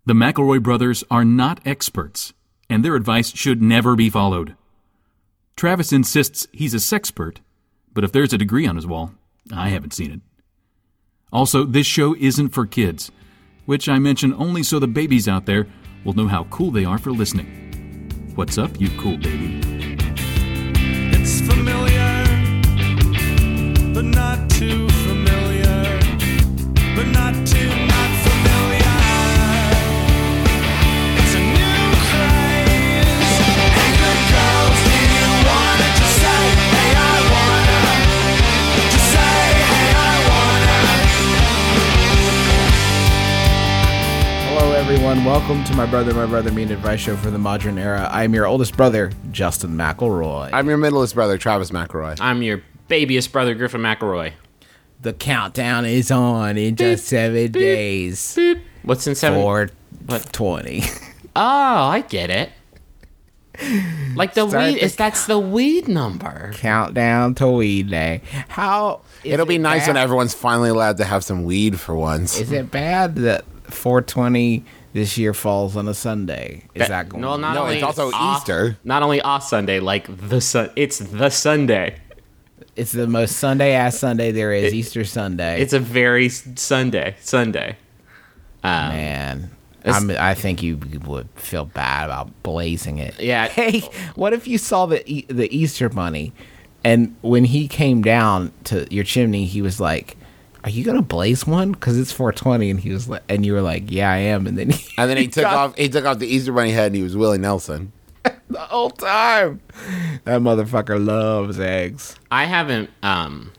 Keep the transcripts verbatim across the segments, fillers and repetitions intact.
The McElroy brothers are not experts, and their advice should never be followed. Travis insists he's a sexpert, but if there's a degree on his wall, I haven't seen it. Also, this show isn't for kids, which I mention only so the babies out there will know how cool they are for listening. What's up, you cool baby? It's familiar, but not too familiar, but not too not familiar. It's a new craze. Hey, good girls, do you wanna just say, hey, I wanna? Just say, hey, I wanna. Hello, everyone. Welcome to My Brother, My Brother, Me, an advice show for the modern era. I'm your oldest brother, Justin McElroy. I'm your middleest brother, Travis McElroy. I'm your babyest brother, Griffin McElroy. The countdown is on in just seven beep, days. Beep. What's in seven? four What? twenty. Oh, I get it. Like the Start weed, the is that's the weed number. Countdown to weed day. How is It'll be it nice bad? when everyone's finally allowed to have some weed for once. Is it bad that four twenty this year falls on a Sunday? Is that, going no, on? not No, only it's also off- Easter. Not only off Sunday, like the sun. It's the Sunday. It's the most Sunday-ass Sunday there is, It- Easter Sunday. It's a very s- Sunday. Sunday. Um, Man, it's- I'm, I think you would feel bad about blazing it. Yeah. Hey, what if you saw the E- the Easter bunny, and when he came down to your chimney, he was like, "Are you gonna blaze one? Because it's four twenty." And he was like, and you were like, "Yeah, I am." And then he, And then he took got off. He took off the Easter Bunny head, and he was Willie Nelson. the whole time. That motherfucker loves eggs. I haven't um,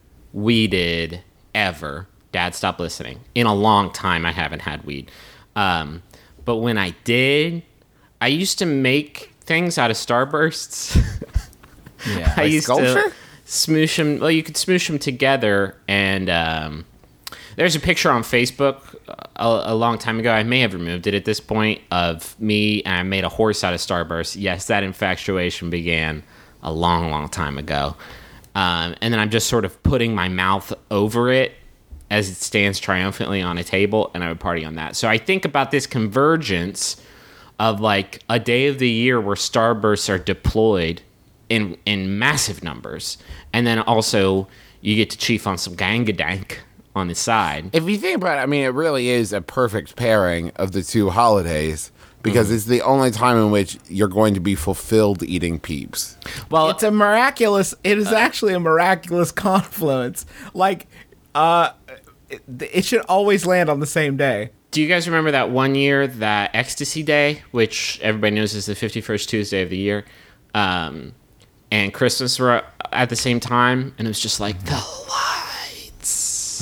weeded ever. Dad, stop listening. In a long time, I haven't had weed. Um, but when I did, I used to make things out of Starbursts. Yeah, I Like used sculpture? to smoosh them. Well, you could smoosh them together, and um, there's a picture on Facebook a, a long time ago. I may have removed it at this point of me, and I made a horse out of Starburst. Yes, that infatuation began a long, long time ago. Um, and then I'm just sort of putting my mouth over it as it stands triumphantly on a table, and I would party on that. So I think about this convergence of like a day of the year where Starbursts are deployed in in massive numbers, and then also you get to chief on some gangadank on the side. If you think about it, I mean, it really is a perfect pairing of the two holidays because it's the only time in which you're going to be fulfilled eating Peeps. Well, It's a miraculous. It is actually a miraculous confluence. Like, uh, it, it should always land on the same day. do you guys remember that one year, that Ecstasy Day, which everybody knows is the fifty-first Tuesday of the year, um, and Christmas were at the same time, and it was just like the lights.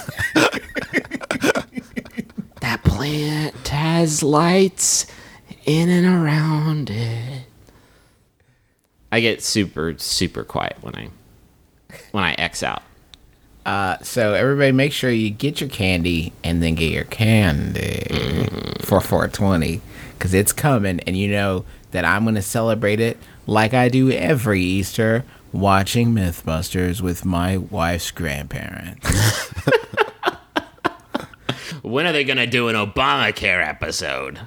That plant has lights in and around it. I get super, super quiet when I when I X out. Uh, so everybody, make sure you get your candy and then get your candy for four twenty, because it's coming, and you know that I'm going to celebrate it like I do every Easter, watching MythBusters with my wife's grandparents. When are they gonna do an Obamacare episode?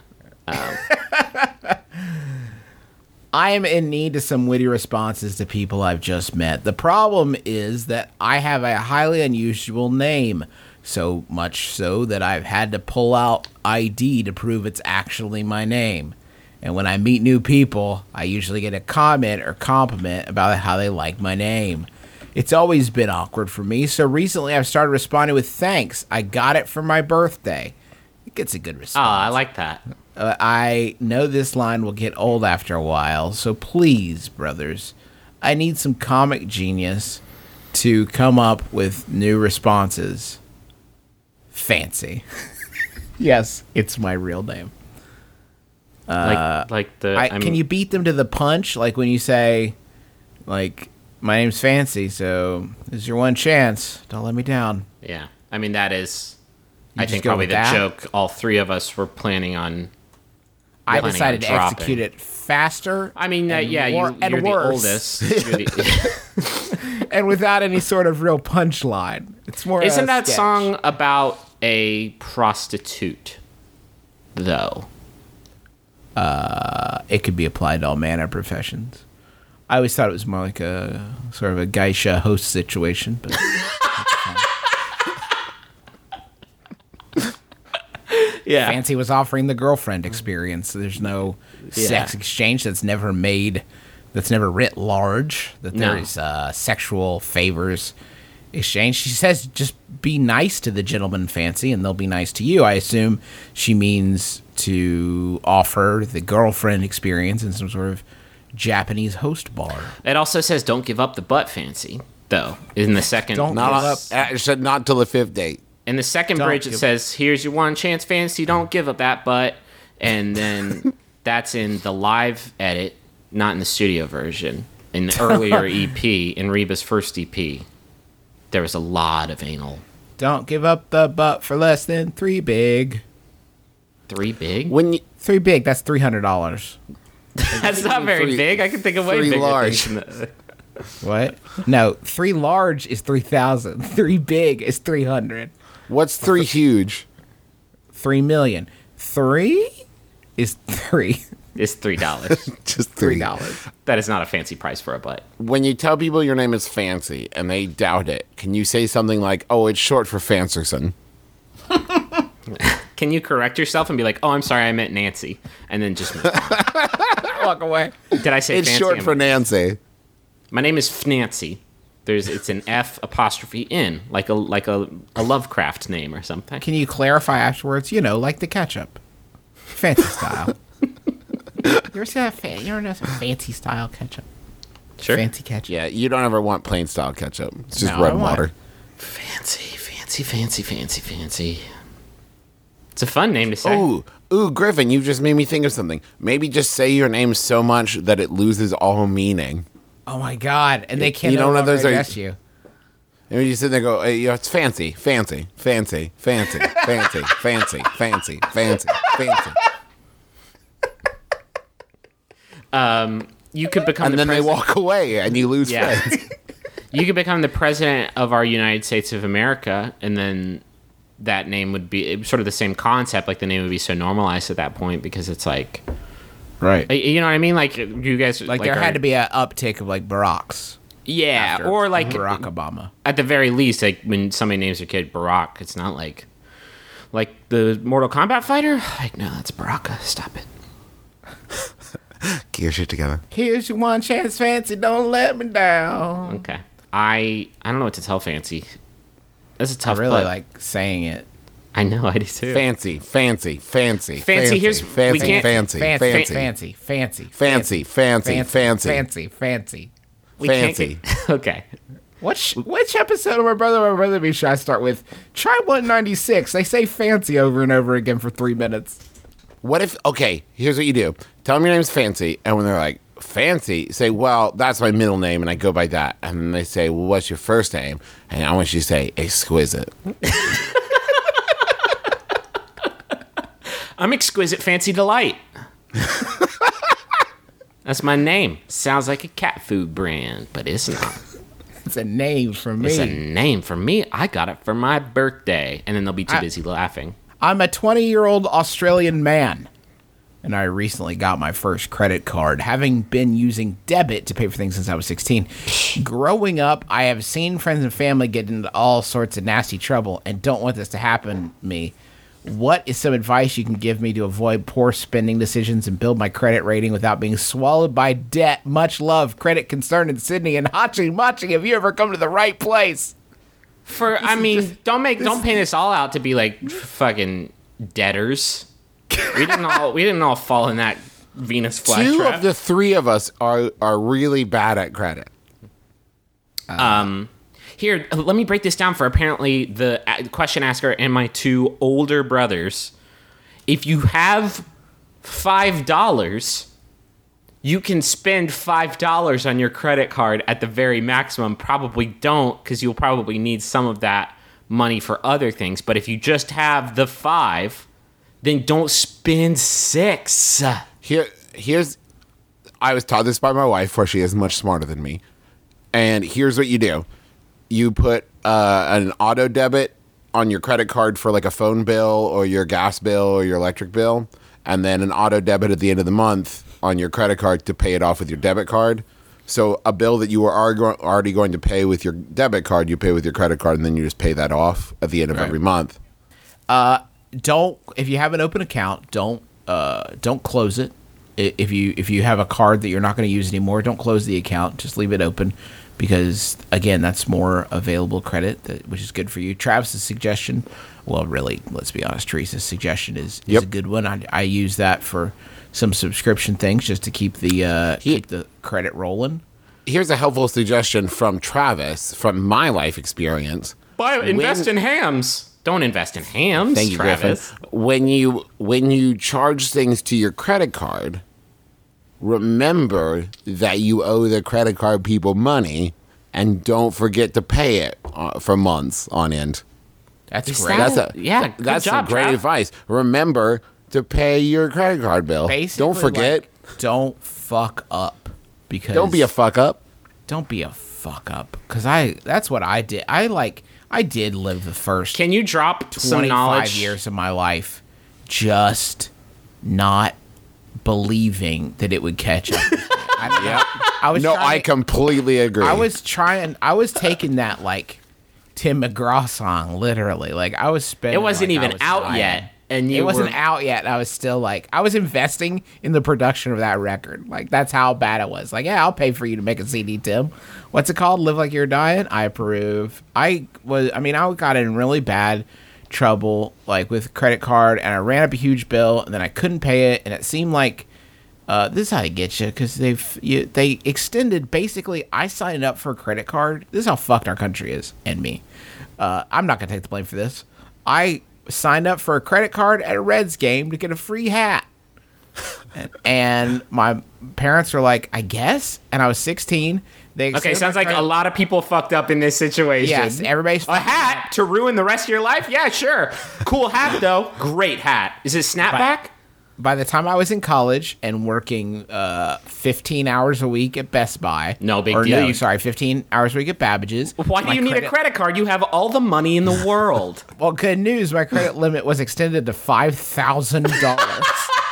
I am in need of some witty responses to people I've just met. The problem is that I have a highly unusual name, so much so that I've had to pull out I D to prove it's actually my name. And when I meet new people, I usually get a comment or compliment about how they like my name. It's always been awkward for me, so recently I've started responding with thanks. I got it for my birthday. It gets a good Oh, response. I like that. Uh, I know this line will get old after a while, so please, brothers, I need some comic genius to come up with new responses. Fancy. Yes, it's my real name. Like, like the. I, I'm- can you beat them to the punch? Like when you say, like, my name's Fancy, so this is your one chance. Don't let me down. Yeah, I mean that is. I just think go probably with the that? joke all three of us were planning on. I planning decided on to dropping. execute it faster. I mean, uh, and yeah, wor- you, and you're worse. the oldest. You're the- and without any sort of real punchline. It's more. Isn't a that sketch. song about a prostitute? though? It could be applied to all manner of professions. I always thought it was more like a sort of a geisha host situation, but Yeah. Fancy was offering the girlfriend experience. So there's no Yeah. sex exchange that's never made, that's never writ large, that No. there's uh, sexual favors exchange. She says just be nice to the gentleman, Fancy, and they'll be nice to you. I assume she means to offer the girlfriend experience in some sort of Japanese host bar. It also says don't give up the butt, Fancy, though. In the second Don't Not, give on- up. uh, it said not till the fifth date. in the second Don't bridge it give- says here's your one chance, Fancy, don't give up that butt. And then that's in the live edit, not in the studio version. In the earlier E P, in Reba's first E P, there was a lot of anal. Don't give up the butt for less than three big. Three big? When you, Three big, that's three hundred dollars. That's not very Three- big. I can think of way three bigger large. things than that. What? No, three large is three thousand. Three big is three hundred. what's three huge? Three million. Three is three. It's three dollars. Just Three three. dollars. That is not a fancy price for a butt. When you tell people your name is Fancy and they doubt it, can you say something like, "Oh, it's short for Fancerson"? Can you correct yourself and be like, "Oh, I'm sorry, I meant Nancy," and then just move on? Walk away. Did I say It's fancy? short I'm- for Nancy. My name is Fnancy. There's it's an F apostrophe N, like a like a, a Lovecraft name or something. Can you clarify afterwards? You know, like the ketchup. Fancy style. You ever see that? Fa- you ever know some fancy style ketchup? Sure. Fancy ketchup. Yeah, you don't ever want plain style ketchup. It's just No, I red want- water. Fancy, fancy, fancy, fancy, fancy. It's a fun name to say. Ooh, ooh, Griffin, you just made me think of something. Maybe just say your name so much that it loses all meaning. Oh my god! And they can't You no don't know longer those are- address you. And you sit there and go, hey, yeah, it's fancy, fancy, fancy, fancy, fancy, fancy, fancy, fancy, fancy. Um, you could become And the then they president. walk away and you lose Yeah. friends. You could become the president of our United States of America, and then that name would be it was sort of the same concept. Like the name would be so normalized at that point because it's like, Right. you know what I mean? Like you guys, Like, there are- had to be an uptick of like Baracks. yeah, after or like Barack Obama. at the very least, like when somebody names their kid Barack, it's not like like the Mortal Kombat fighter. Like no, that's Baraka. Stop it. Get your shit together. Here's your one chance, Fancy. Don't let me down. Okay, I I don't know what to tell Fancy. That's a I tough. really but like saying it. I know I do too. Fancy, fancy, fancy, Fancy, here's- we fancy, can't- fancy, Fancy, fancy, fancy, fancy, fancy, fancy, fancy, fancy, fancy. We can't fancy. get- okay. Which which episode of My Brother, My Brother Me should I start with? Try one ninety-six. They say fancy over and over again for three minutes. What if, okay, here's what you do. Tell them your name's Fancy, and when they're like, Fancy, say, well, that's my middle name, and I go by that. And then they say, well, what's your first name? And I want you to say, Exquisite. I'm Exquisite Fancy Delight. That's my name. Sounds like a cat food brand, but it's not. It's a name for me. It's a name for me. I got it for my birthday. And then they'll be too I- busy laughing. I'm a twenty-year-old Australian man, and I recently got my first credit card, having been using debit to pay for things since I was sixteen. Growing up, I have seen friends and family get into all sorts of nasty trouble and don't want this to happen to me. What is some advice you can give me to avoid poor spending decisions and build my credit rating without being swallowed by debt? Much love, Credit Concern in Sydney, and Hachi Machi, have you ever come to the right place? For I mean, just- don't make don't paint us all out to be like fucking debtors. We didn't all we didn't all fall in that Venus Two flytrap. of the three of us are, are really bad at credit. Um, here, let me break this down for apparently the a- question asker and my two older brothers. If you have five dollars, you can spend five dollars on your credit card at the very maximum. Probably don't, because you'll probably need some of that money for other things. But if you just have the five, then don't spend six. Here, here's, I was taught this by my wife, for she is much smarter than me. And here's what you do. You put uh, an auto debit on your credit card for like a phone bill or your gas bill or your electric bill, and then an auto debit at the end of the month on your credit card to pay it off with your debit card. So a bill that you were alre- already going to pay with your debit card, you pay with your credit card, and then you just pay that off at the end of Right. every month. Don't if you have an open account, don't uh, don't close it. I- If you if you have a card that you're not going to use anymore, don't close the account. Just leave it open, because again, that's more available credit, that, which is good for you. Travis's suggestion, well, really, let's be honest, Teresa's suggestion is, is Yep. a good one. I, I use that for some subscription things just to keep the uh, keep the credit rolling. Here's a helpful suggestion from Travis, from my life experience. Buy, invest When- in hams. Don't invest in hams, Thank you, Travis. Griffin. When you when you charge things to your credit card, remember that you owe the credit card people money, and don't forget to pay it uh, for months on end. That's Is great. that- That's a Yeah, good That's job, some great Trav. advice. Remember to pay your credit card bill. Basically, Don't forget. like, don't fuck up, because Don't be a fuck up. don't be a fuck up, because I that's what I did. I like I did live the first Can you drop some twenty-five knowledge? years of my life just not believing that it would catch up. I, I was No, trying I to- completely agree. I was trying. I was taking that like Tim McGraw song literally. Like I was spending. It wasn't like I even was out dying. yet, and you it wasn't were- out yet. And I was still like, I was investing in the production of that record. Like that's how bad it was. Like, yeah, I'll pay for you to make a C D, Tim. What's it called? Live Like You're Dying. I approve. I was. I mean, I got in really bad trouble like with credit card, and I ran up a huge bill, and then I couldn't pay it, and it seemed like. Uh, this is how I get you, because they've you, they extended. Basically, I signed up for a credit card. This is how fucked our country is, and me. Uh, I'm not gonna take the blame for this. I signed up for a credit card at a Reds game to get a free hat, and, and my parents were like, "I guess," and I was sixteen. They Okay, extended sounds my like a credit- lot of people fucked up in this situation. Yes, everybody's A hat to ruin the rest of your life? Yeah, sure. Cool hat though. Great hat. Is it snapback? By the time I was in college and working uh, fifteen hours a week at Best Buy, No big or deal. No, You- sorry, fifteen hours a week at Babbage's. Why do my you need a credit card? You have all the money in the world. Well, good news. My credit limit was extended to five thousand dollars.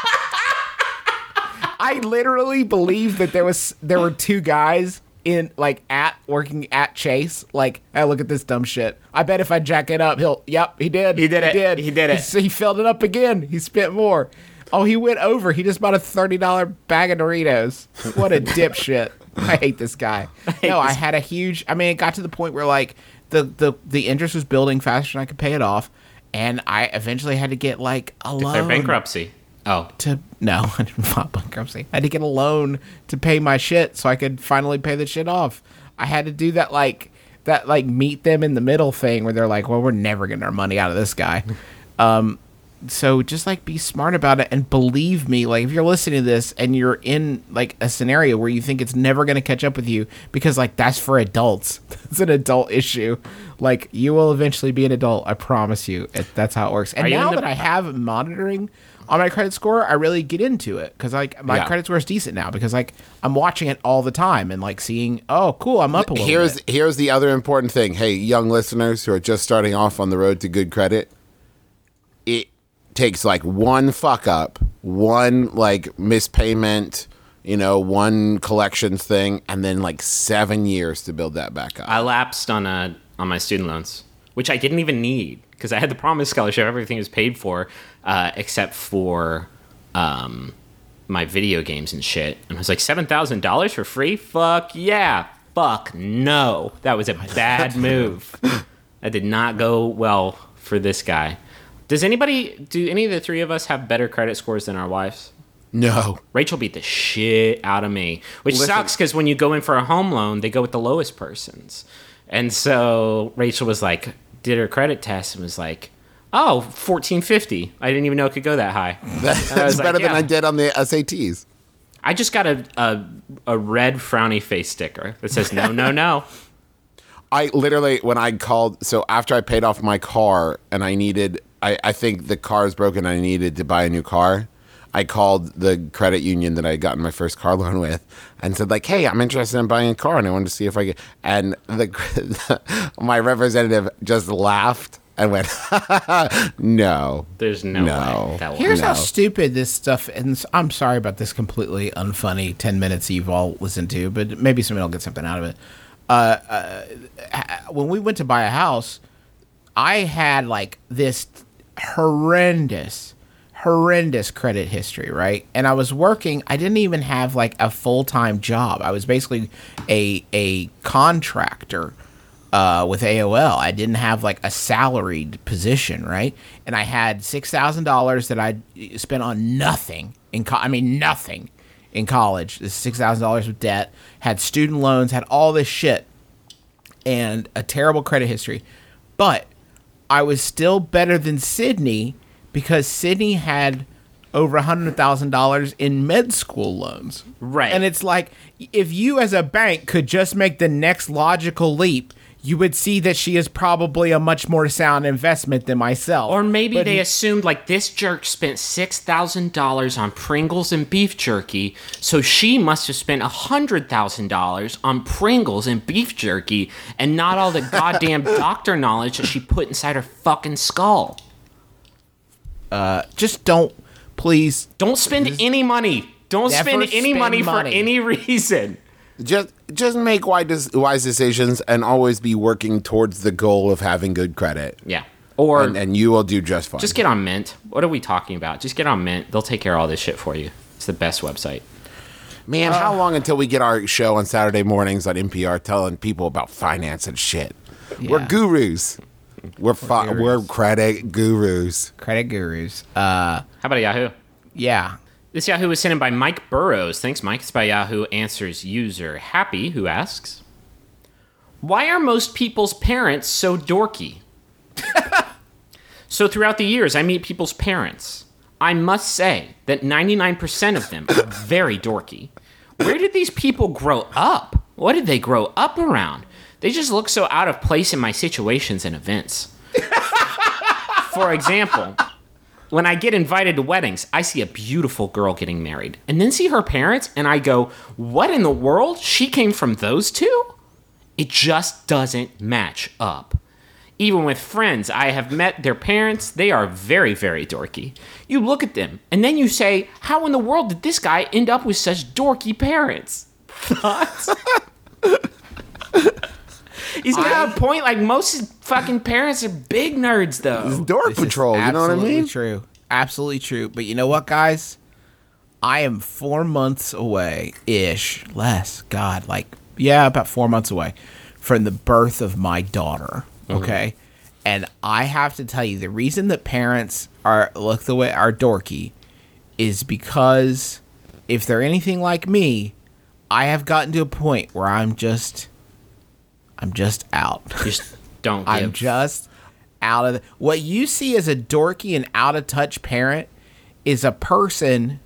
I literally believe that there was there were two guys in like at working at Chase. Like, hey, look at this dumb shit. I bet if I jack it up, he'll. Yep, he did. He did it. He did. He did it. He, he filled it up again. He spent more. Oh, he went over. He just bought a thirty dollar bag of Doritos. What a dipshit. I hate this guy. No, I had a huge. I mean, it got to the point where like the the the interest was building faster than I could pay it off, and I eventually had to get like a loan. Declare bankruptcy. Oh. To no, I didn't file bankruptcy. I had to get a loan to pay my shit so I could finally pay the shit off. I had to do that like that like meet them in the middle thing where they're like, well, we're never getting our money out of this guy. Um, so just like be smart about it and believe me. Like if you're listening to this and you're in like a scenario where you think it's never going to catch up with you, because like that's for adults. It's an adult issue. Like you will eventually be an adult. I promise you. It, that's how it works. And Are you now in the- that I have monitoring on my credit score, I really get into it because like my Yeah. credit score is decent now because like I'm watching it all the time and like seeing, oh, cool, I'm up a little Here's bit. here's the other important thing. Hey, young listeners who are just starting off on the road to good credit, it takes like one fuck up, one like mispayment, you know, one collections thing, and then like seven years to build that back up. I lapsed on a on my student loans, which I didn't even need because I had the Promise Scholarship. Everything was paid for, uh, except for um, my video games and shit. And I was like, seven thousand dollars for free? Fuck yeah! Fuck no! That was a bad move. That did not go well for this guy. Does anybody? Do any of the three of us have better credit scores than our wives? no. Rachel beat the shit out of me, which Listen. sucks because when you go in for a home loan, they go with the lowest persons. And so Rachel was like, did her credit test and was like, oh, fourteen fifty. I didn't even know it could go that high. That's was like, better than yeah. I did on the S A Ts. I just got a, a, a red frowny face sticker that says, no, no, no. I literally, when I called, so after I paid off my car and I needed, I, I think the car is broken, I needed to buy a new car. I called the credit union that I had gotten my first car loan with and said like, hey, I'm interested in buying a car and I wanted to see if I could, and the my representative just laughed and went, no. There's no, No. way that will Here's how No. stupid this stuff, and s- I'm sorry about this completely unfunny ten minutes you've all listened to, but maybe somebody will get something out of it. Uh, uh, when we went to buy a house, I had like this horrendous, horrendous credit history, right? And I was working, I didn't even have like a full-time job. I was basically a, a contractor uh, with A O L. I didn't have like a salaried position, right? And I had six thousand dollars that I spent on nothing in co- I mean nothing in college. This six thousand dollars of debt, had student loans, had all this shit and a terrible credit history. But I was still better than Sydney because Sydney had over one hundred thousand dollars in med school loans. Right. And it's like, if you as a bank could just make the next logical leap, you would see that she is probably a much more sound investment than myself. Or maybe But they he- assumed like this jerk spent six thousand dollars on Pringles and beef jerky, so she must have spent one hundred thousand dollars on Pringles and beef jerky and not all the goddamn doctor knowledge that she put inside her fucking skull. just don't, please. Don't spend any money. Don't Never spend any spend money, money. for any reason. Just just make wise, wise decisions and always be working towards the goal of having good credit. Yeah. Or And, and you will do just fine. just get on Mint. What are we talking about? Just get on Mint. They'll take care of all this shit for you. It's the best website. Man, how long until we get our show on Saturday mornings on N P R telling people about finance and shit? We're Yeah. gurus. We're fi- gurus. we're credit gurus. Credit gurus. Uh, How about Yahoo? yeah. This Yahoo was sent in by Mike Burrows. Thanks, Mike. It's by Yahoo Answers user Happy, who asks, why are most people's parents so dorky? So throughout the years, I meet people's parents. I must say that ninety-nine percent of them are very dorky. Where did these people grow up? What did they grow up around? They just look so out of place in my situations and events. For example, when I get invited to weddings, I see a beautiful girl getting married and then see her parents and I go, what in the world? She came from those two? It just doesn't match up. Even with friends, I have met their parents. They are very, very dorky. You look at them and then you say, how in the world did this guy end up with such dorky parents? Thoughts? He's got a point. Like, most fucking parents are big nerds, though. Dork This is Patrol, you know what I absolutely mean? True. Absolutely true. But you know what, guys? I am four months away ish. Less. God, like, yeah, about four months away from the birth of my daughter. Okay. And I have to tell you, the reason that parents are look the way are dorky is because if they're anything like me, I have gotten to a point where I'm just I'm just out. Just don't give. I'm just out of the, what you see as a dorky and out of touch parent is a person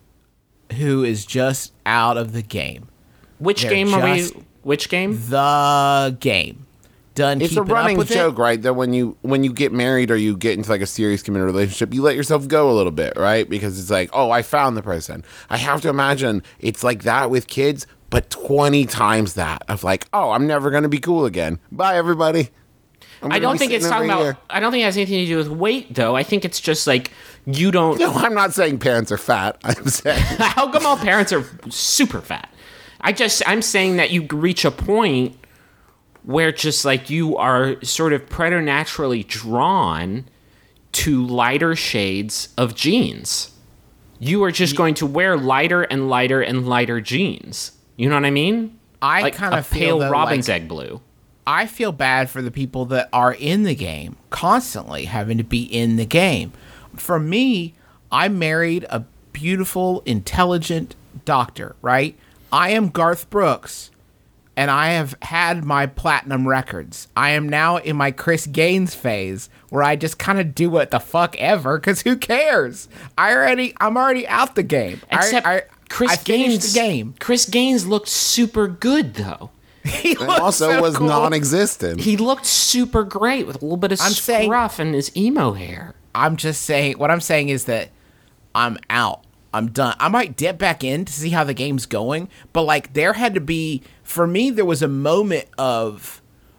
who is just out of the game. Which they're game are we? just- Which game? The game. Done It's a keeping up running with joke, it. right? That when you when you get married or you get into like a serious committed relationship, you let yourself go a little bit, right? Because it's like, oh, I found the person. I have to imagine it's like that with kids, but twenty times that of like, oh, I'm never gonna be cool again. Bye, everybody. I'm I gonna don't be think it's sitting talking over about. here. I don't think it has anything to do with weight, though. I think it's just like you don't. No, I'm not saying parents are fat. I'm saying How come all parents are super fat? I just I'm saying that you reach a point where just like you are sort of preternaturally drawn to lighter shades of jeans. You are just going to wear lighter and lighter and lighter jeans. You know what I mean? I Like kind a of feel pale though, robin's like, egg blue. I feel bad for the people that are in the game, constantly having to be in the game. For me, I married a beautiful, intelligent doctor, right? I am Garth Brooks, and I have had my platinum records. I am now in my Chris Gaines phase, where I just kind of do what the fuck ever, because who cares? I already, I'm already out the game. I- Except I, Chris I finished Gaines. the game. Chris Gaines looked super good though. He and looks also so was cool. non-existent. He looked super great with a little bit of I'm saying- scruff and his emo hair. I'm just saying, what I'm saying is that I'm out. I'm done. I might dip back in to see how the game's going, but like there had to be, for me, there was a moment of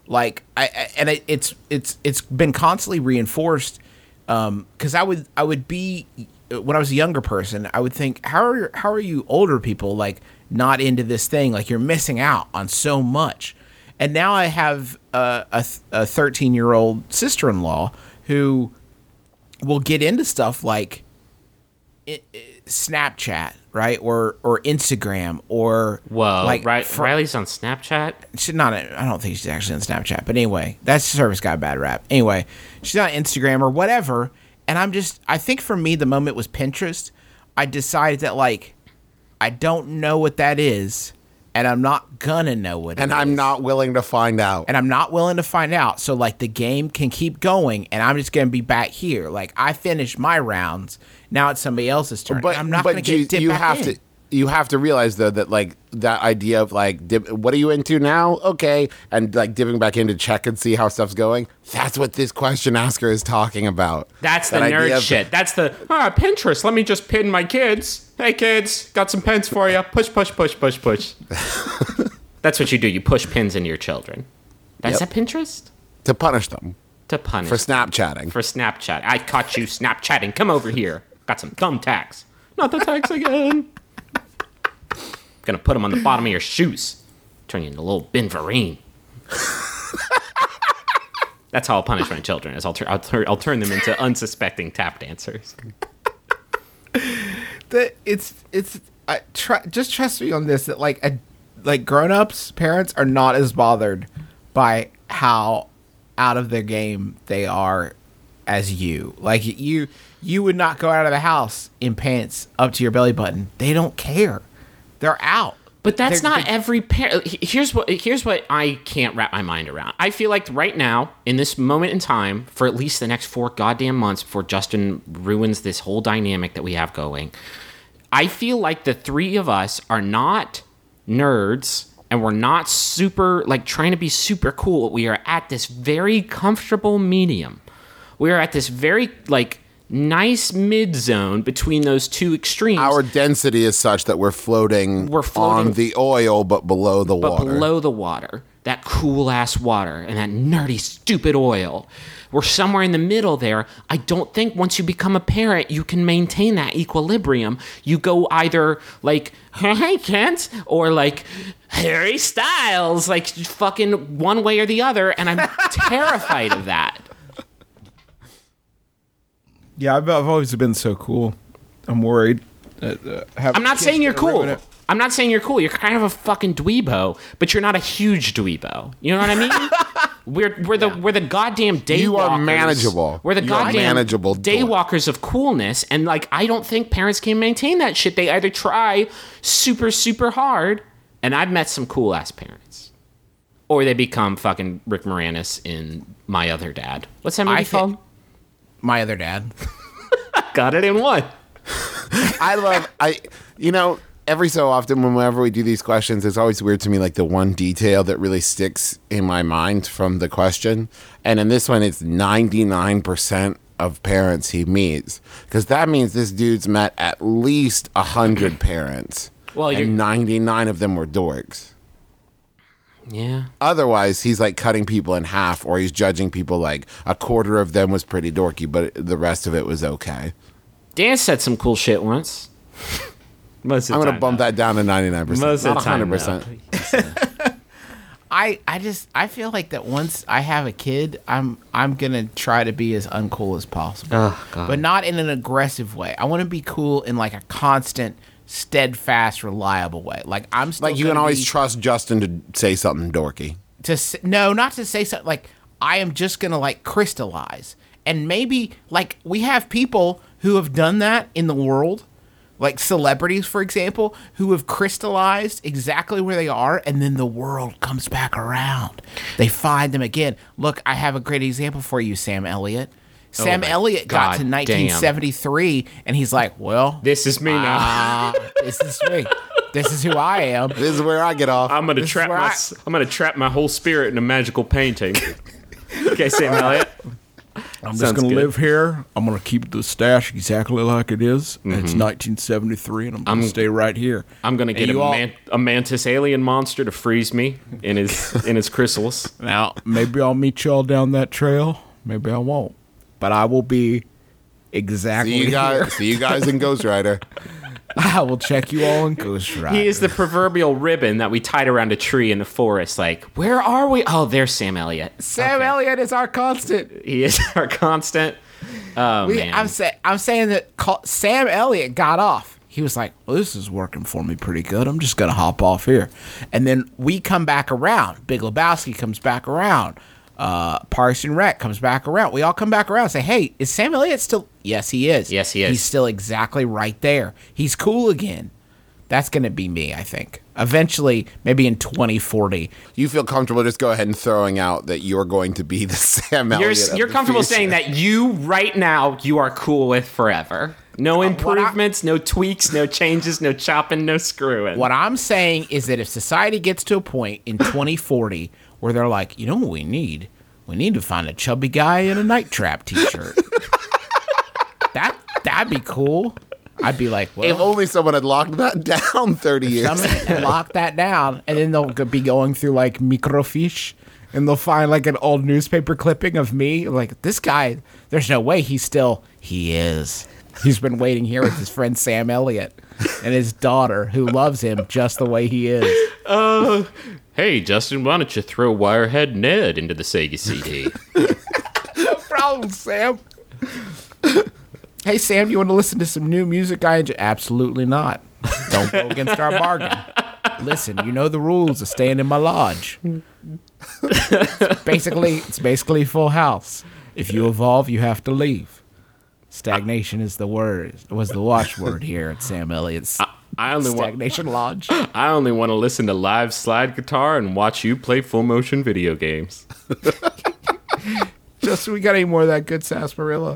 Like I, I and it, it's it's it's been constantly reinforced um cuz I would I would be when I was a younger person, I would think how are how are you older people like not into this thing, like you're missing out on so much. And now I have a a, a thirteen-year-old sister-in-law who will get into stuff like it, it, Snapchat, right, or or Instagram, or Whoa, like Ri- for- Riley's on Snapchat. she's not. I don't think she's actually on Snapchat, but anyway, that service got a bad rap. Anyway, she's on Instagram or whatever, and I'm just. I think for me, the moment was Pinterest. I decided that like, I don't know what that is, and I'm not gonna know what it And is. I'm not willing to find out. and I'm not willing to find out. So like the game can keep going, and I'm just gonna be back here. Like I finished my rounds. Now it's somebody else's turn. But I'm not but gonna you, get dipped you back have in. to you have to realize though that like that idea of like dip, what are you into now? Okay, and like dipping back in to check and see how stuff's going. That's what this question asker is talking about. That's the That idea nerd of- shit. That's the ah Pinterest. Let me just pin my kids. Hey kids, got some pins for you. Push, push, push, push, push. That's what you do. You push pins into your children. That's Yep. that Pinterest To punish them to punish for Snapchatting. for Snapchat. I caught you Snapchatting. Come over here. Got some thumbtacks. Not the tags again. Gonna put them on the bottom of your shoes. Turn you into a little Ben Vereen. That's how I'll punish my children. Is I'll, tur- I'll, tur- I'll turn them into unsuspecting tap dancers. The, it's it's I try, just trust me on this that like a, like grown-ups parents are not as bothered by how out of their game they are as you. Like you you would not go out of the house in pants up to your belly button. They don't care. They're out. But that's They're- not they're- every parent. Here's what here's what I can't wrap my mind around. I feel like right now, in this moment in time, for at least the next four goddamn months before Justin ruins this whole dynamic that we have going, I feel like the three of us are not nerds and we're not super, like, trying to be super cool. We are at this very comfortable medium. We are at this very, like, nice mid zone between those two extremes. Our density is such that we're floating, We're floating- on the oil, but below the but water. below the water, that cool ass water and that nerdy, stupid oil. We're somewhere in the middle there. I don't think once you become a parent, you can maintain that equilibrium. You go either like, hey, Kent, or like, Harry Styles, like fucking one way or the other. And I'm terrified of that. Yeah, I've, I've always been so cool. I'm worried. That, uh, I'm not saying you're cool. I'm not saying you're cool. You're kind of a fucking dweebo, but you're not a huge dweebo. You know what I mean? we're we're the we're the goddamn daywalkers. You are manageable. We're the You are goddamn manageable dork. daywalkers of coolness, and like I don't think parents can maintain that shit. They either try super super hard, and I've met some cool ass parents, or they become fucking Rick Moranis in My Other Dad. What's that movie I thi- called? My other dad. Got it in one. I love I you know every so often whenever we do these questions it's always weird to me like the one detail that really sticks in my mind from the question, and in this one it's ninety-nine percent of parents he meets, because that means this dude's met at least one hundred parents. Well, you're- and ninety-nine of them were dorks. Yeah. Otherwise, he's like cutting people in half, or he's judging people like a quarter of them was pretty dorky, but the rest of it was okay. Dan said some cool shit once. Most of I'm the going to time, bump though. that down to ninety-nine percent. Most of Not the time, one hundred percent. though. I, I just I feel like that once I have a kid, I'm I'm gonna try to be as uncool as possible, Oh, God. but not in an aggressive way. I want to be cool in like a constant, steadfast, reliable way. Like I'm still Like you can gonna always be- trust Justin to say something dorky. to s- no, not to say something like I am just gonna like crystallize, and maybe like we have people who have done that in the world, like celebrities, for example, who have crystallized exactly where they are, and then the world comes back around. They find them again. Look, I have a great example for you, Sam Elliott. Sam my Elliott got God to nineteen seventy-three, and he's like, "Well, This is me now. ah, this is me. This is who I am." This is where I get off. I'm gonna This is trap where my I- s- I'm gonna trap my whole spirit in a magical painting. Okay, Sam Elliott. I'm just Sounds going to good. live here. I'm going to keep the stash exactly like it is. And it's nineteen seventy-three, and I'm going to stay right here. I'm gonna And get a, you all- man- a mantis alien monster to freeze me in his in his crystals. Now, maybe I'll meet y'all down that trail. Maybe I won't. But I will be exactly See you here. guys. See you guys in Ghost Rider. I will check you all in Ghost Rider. He is the proverbial ribbon that we tied around a tree in the forest. Like, where are we? Oh, there's Sam Elliott. Sam Okay. Elliott is our constant. He is our constant. Oh We, man. I'm, say, I'm saying that call, Sam Elliott got off. He was like, well, this is working for me pretty good. I'm just going to hop off here. And then we come back around. Big Lebowski comes back around. Uh, Parks and Rec comes back around. We all come back around and say, hey, is Sam Elliott still? Yes, he is. Yes, he is. He's still exactly right there. He's cool again. That's going to be me, I think. Eventually, maybe in twenty forty. You feel comfortable just go ahead and throwing out that you're going to be the Sam you're Elliott. of you're the comfortable future. saying that you right now you are cool with forever. No I- improvements, no tweaks, no changes, no chopping, no screwing. What I'm saying is that if society gets to a point in twenty forty where they're like, you know what we need? We need to find a chubby guy in a Night Trap t-shirt. that that'd be cool. I'd be like, If well, only someone had locked that down thirty years. someone lock that down, and then they'll go- be going through like microfiche, and they'll find like an old newspaper clipping of me. Like, this guy, there's no way he's still. He is. He's been waiting here with his friend Sam Elliott and his daughter, who loves him just the way he is. Hey, Justin, why don't you throw Wirehead Ned into the Sega C D? No problem, Sam. Hey, Sam, do you want to listen to some new music I enjoy? Absolutely not. Don't go against our bargain. Listen, you know the rules of staying in my lodge. It's basically, it's basically Full House. If you evolve, you have to leave. Stagnation is the word. Was the watchword here at Sam Elliott's I only want Stagnation Lodge. I only want to listen to live slide guitar and watch you play full motion video games. Just so we got any more of that good sarsaparilla.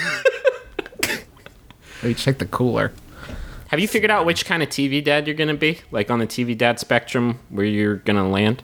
Let me check the cooler. Have you figured out which kind of T V dad you're going to be? Like on the T V dad spectrum where you're going to land?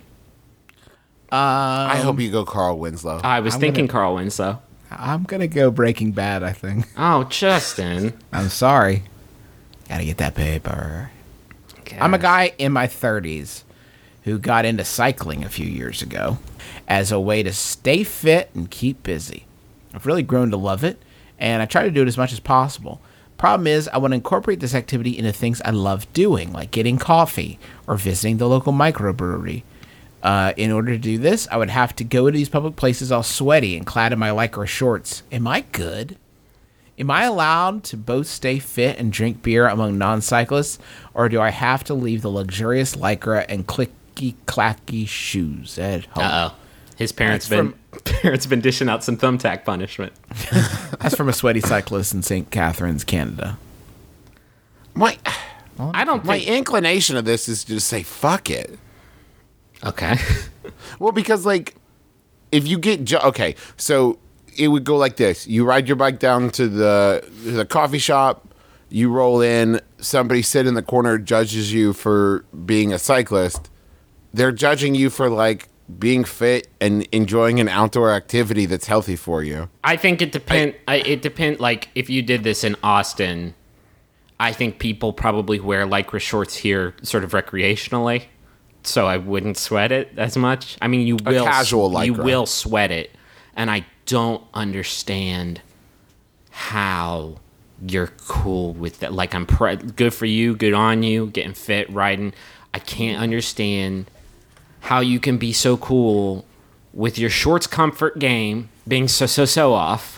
I hope you go Carl Winslow. I was I'm thinking gonna- Carl Winslow. I'm gonna go Breaking Bad, I think. Oh, Justin. I'm sorry. Gotta get that paper. I'm a guy in my thirties who got into cycling a few years ago as a way to stay fit and keep busy. I've really grown to love it, and I try to do it as much as possible. Problem is, I want to incorporate this activity into things I love doing, like getting coffee or visiting the local microbrewery. Uh, in order to do this, I would have to go to these public places all sweaty and clad in my Lycra shorts. Am I good? Am I allowed to both stay fit and drink beer among non-cyclists, or do I have to leave the luxurious Lycra and clicky-clacky shoes at home? Uh-oh. His parents That's been parents been dishing out some thumbtack punishment. That's from a sweaty cyclist in Saint Catharines, Canada. my I don't my think... inclination of this is to just say fuck it. Okay. Well, because like, if you get ju- okay, so it would go like this: you ride your bike down to the the coffee shop, you roll in, somebody sit in the corner judges you for being a cyclist. They're judging you for like being fit and enjoying an outdoor activity that's healthy for you. I think it depend. I, it depend. Like if you did this in Austin, I think people probably wear Lycra shorts here, sort of recreationally. So I wouldn't sweat it as much. I mean, you will casual you Lycra. will sweat it, and I don't understand how you're cool with that. Like I'm pr- good for you, good on you, getting fit, riding. I can't understand how you can be so cool with your shorts comfort game being so so so off.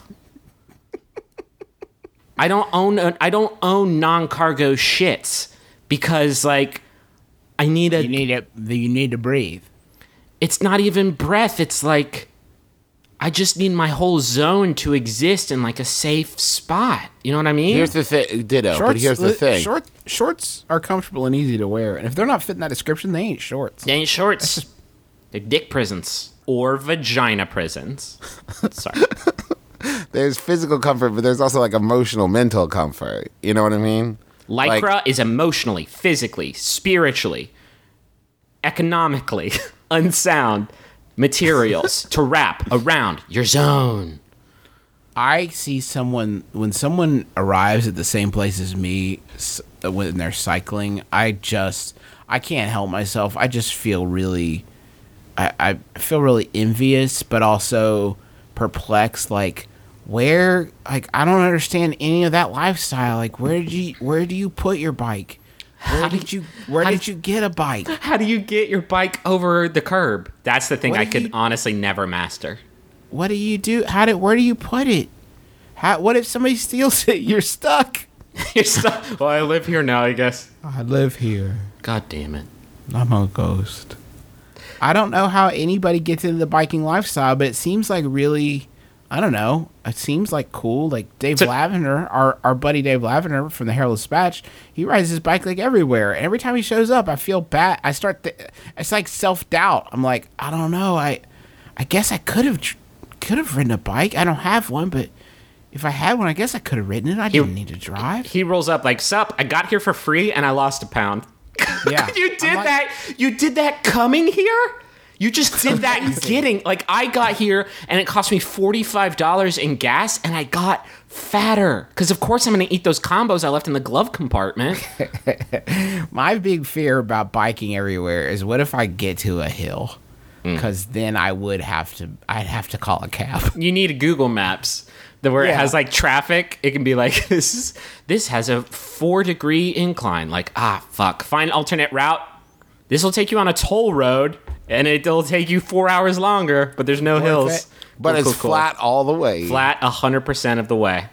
I don't own a, I don't own non-cargo shits because like I need a You need it. You need to breathe. it's not even breath, it's like I just need my whole zone to exist in like a safe spot. You know what I mean? Here's the thing, ditto. but here's the li- thing: Short, shorts are comfortable and easy to wear, and if they're not fitting that description, they ain't shorts. They ain't shorts. They're dick prisons or vagina prisons. Sorry. there's physical comfort, but there's also like emotional, mental comfort. You know what I mean? Lycra Like- is emotionally, physically, spiritually, economically unsound materials to wrap around your zone. I see someone when someone arrives at the same place as me s- when they're cycling, I just I can't help myself. I just feel really I, I feel really envious, but also perplexed. Like, where? Like, I don't understand any of that lifestyle. Like, where did you? Where do you put your bike? Where did you? Where how did did- you get a bike? How do you get your bike over the curb? That's the thing What I do could you- honestly never master. What do you do? How did? Where do you put it? How? What if somebody steals it? You're stuck. You're stuck. Well, I live here now, I guess. I live here. God damn it. I'm a ghost. I don't know how anybody gets into the biking lifestyle, but it seems like really, I don't know. It seems like cool. Like Dave So- Lavender, our, our buddy Dave Lavender from the Herald Dispatch, he rides his bike like everywhere. And every time he shows up, I feel bad. I start, th- it's like self doubt. I'm like, I don't know. I, I guess I could have, tr- could have ridden a bike. I don't have one, but if I had one, I guess I could have ridden it. I didn't need to drive. He rolls up like, sup, I got here for free and I lost a pound. Yeah, You I'm did like- that. You did that coming here? You just did that getting. Like, I got here and it cost me forty-five dollars in gas and I got fatter. Because, of course, I'm going to eat those combos I left in the glove compartment. My big fear about biking everywhere is what if I get to a hill? Mm. Because then I would have to, I'd have to call a cab. You need a Google Maps. The where it Yeah. has like traffic, it can be like this is this has a four degree incline. Like, ah fuck. Find alternate route. This will take you on a toll road and it'll take you four hours longer, but there's no hills. it. But Cool, it's cool, cool. flat all the way. Flat a hundred percent of the way.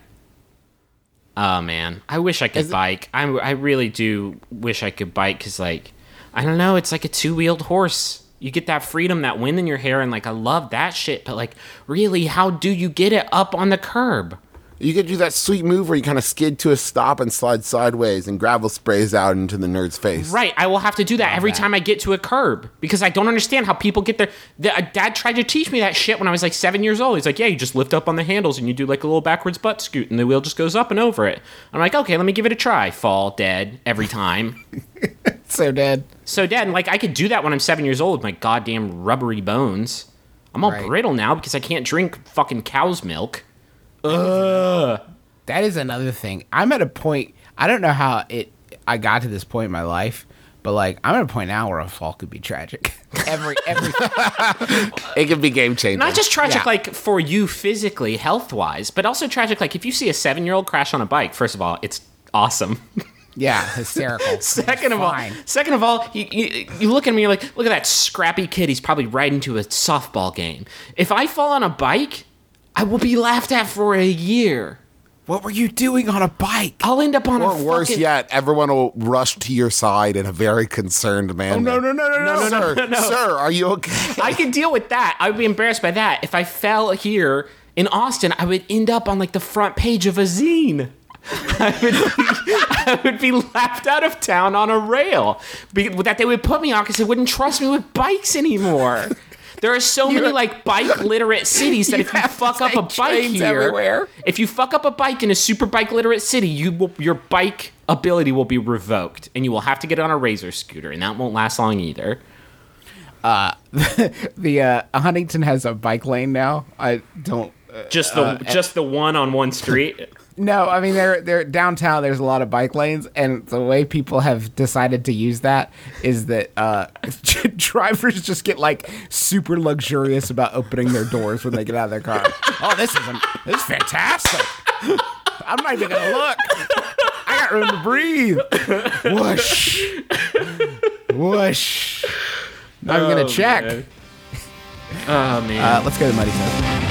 Oh man. I wish I could Is it- bike. I I really do wish I could bike because like I don't know, it's like a two wheeled horse. You get that freedom, that wind in your hair, and like I love that shit. But like, really, how do you get it up on the curb? You could do that sweet move where you kind of skid to a stop and slide sideways and gravel sprays out into the nerd's face. Right, I will have to do that every that. time I get to a curb because I don't understand how people get there. The, uh, Dad tried to teach me that shit when I was like seven years old. He's like, "Yeah, you just lift up on the handles and you do like a little backwards butt scoot, and the wheel just goes up and over it." I'm like, "Okay, let me give it a try." Fall dead every time. So dead. So Dad, like I could do that when I'm seven years old with my goddamn rubbery bones. I'm all Right. brittle now because I can't drink fucking cow's milk. That is another thing. I'm at a point, I don't know how it, I got to this point in my life, but like, I'm at a point now where a fall could be tragic. every, every, It could be game changing. Not just tragic, Yeah. like for you physically, health wise, but also tragic. Like if you see a seven year old crash on a bike, first of all, it's awesome. yeah, hysterical. second It's of all, fine. second of all, you, you, you look at me, you're like, look at that scrappy kid. He's probably riding to a softball game. If I fall on a bike, I will be laughed at for a year. What were you doing on a bike? I'll end up on Or a worse fucking- yet, everyone will rush to your side in a very concerned manner. no, no, no, no, no, sir, no, no. sir, are you okay? I could deal with that. I would be embarrassed by that. If I fell here in Austin, I would end up on like the front page of a zine. I would be, I would be laughed out of town on a rail. Be, that they would put me on because they wouldn't trust me with bikes anymore. There are so many like bike literate cities that You if you have to fuck up a take bike trains here, everywhere. if you fuck up a bike in a super bike literate city, you will, your bike ability will be revoked, and you will have to get on a Razor scooter, and that won't last long either. The, uh, Huntington has a bike lane now. I don't, Just the just the one on one street. no, I mean, they're, they're downtown. There's a lot of bike lanes, and the way people have decided to use that is that uh, drivers just get like super luxurious about opening their doors when they get out of their car. Oh, this is this is fantastic. I'm not even gonna look. I got room to breathe. Whoosh, whoosh. Not even gonna check. man. Oh man. Uh, let's go to Muddy Toad.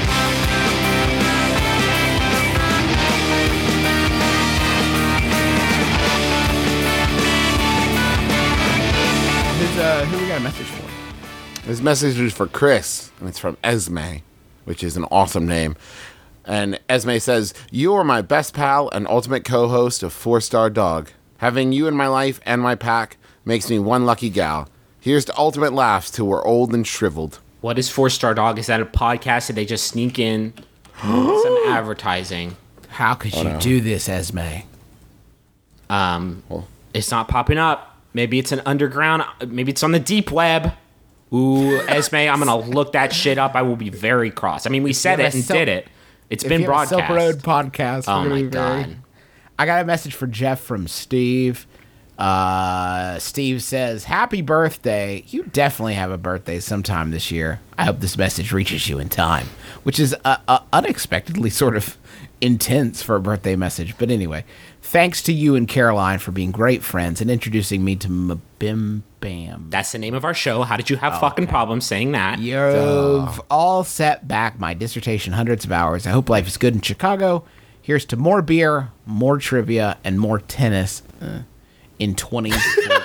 Who's, uh, who we got a message for? This message is for Chris, and it's from Esme, which is an awesome name. And Esme says, "You are my best pal and ultimate co-host of Four Star Dog. Having you in my life and my pack makes me one lucky gal. Here's to ultimate laughs till we're old and shriveled." What is Four Star Dog? Is that a podcast? Did they just sneak in some advertising? How could you do this, Esme? Um, it's not popping up. Maybe it's an underground. Maybe it's on the deep web. Ooh, Esme, I'm gonna look that shit up. I will be very cross. I mean, we said Yeah, it and so- did it. It's If been you have a broadcast. Silk Road podcast. Oh we're gonna my be very- God. I got a message for Jeff from Steve. Uh, Steve says, "Happy birthday! You definitely have a birthday sometime this year. I hope this message reaches you in time." Which is uh, uh, unexpectedly sort of intense for a birthday message. But anyway, thanks to you and Caroline for being great friends and introducing me to Mabim Bam. That's the name of our show. How did you have fucking problems saying that? You've all set back my dissertation hundreds of hours. I hope life is good in Chicago. Here's to more beer, more trivia, and more tennis uh, in twenty fourteen.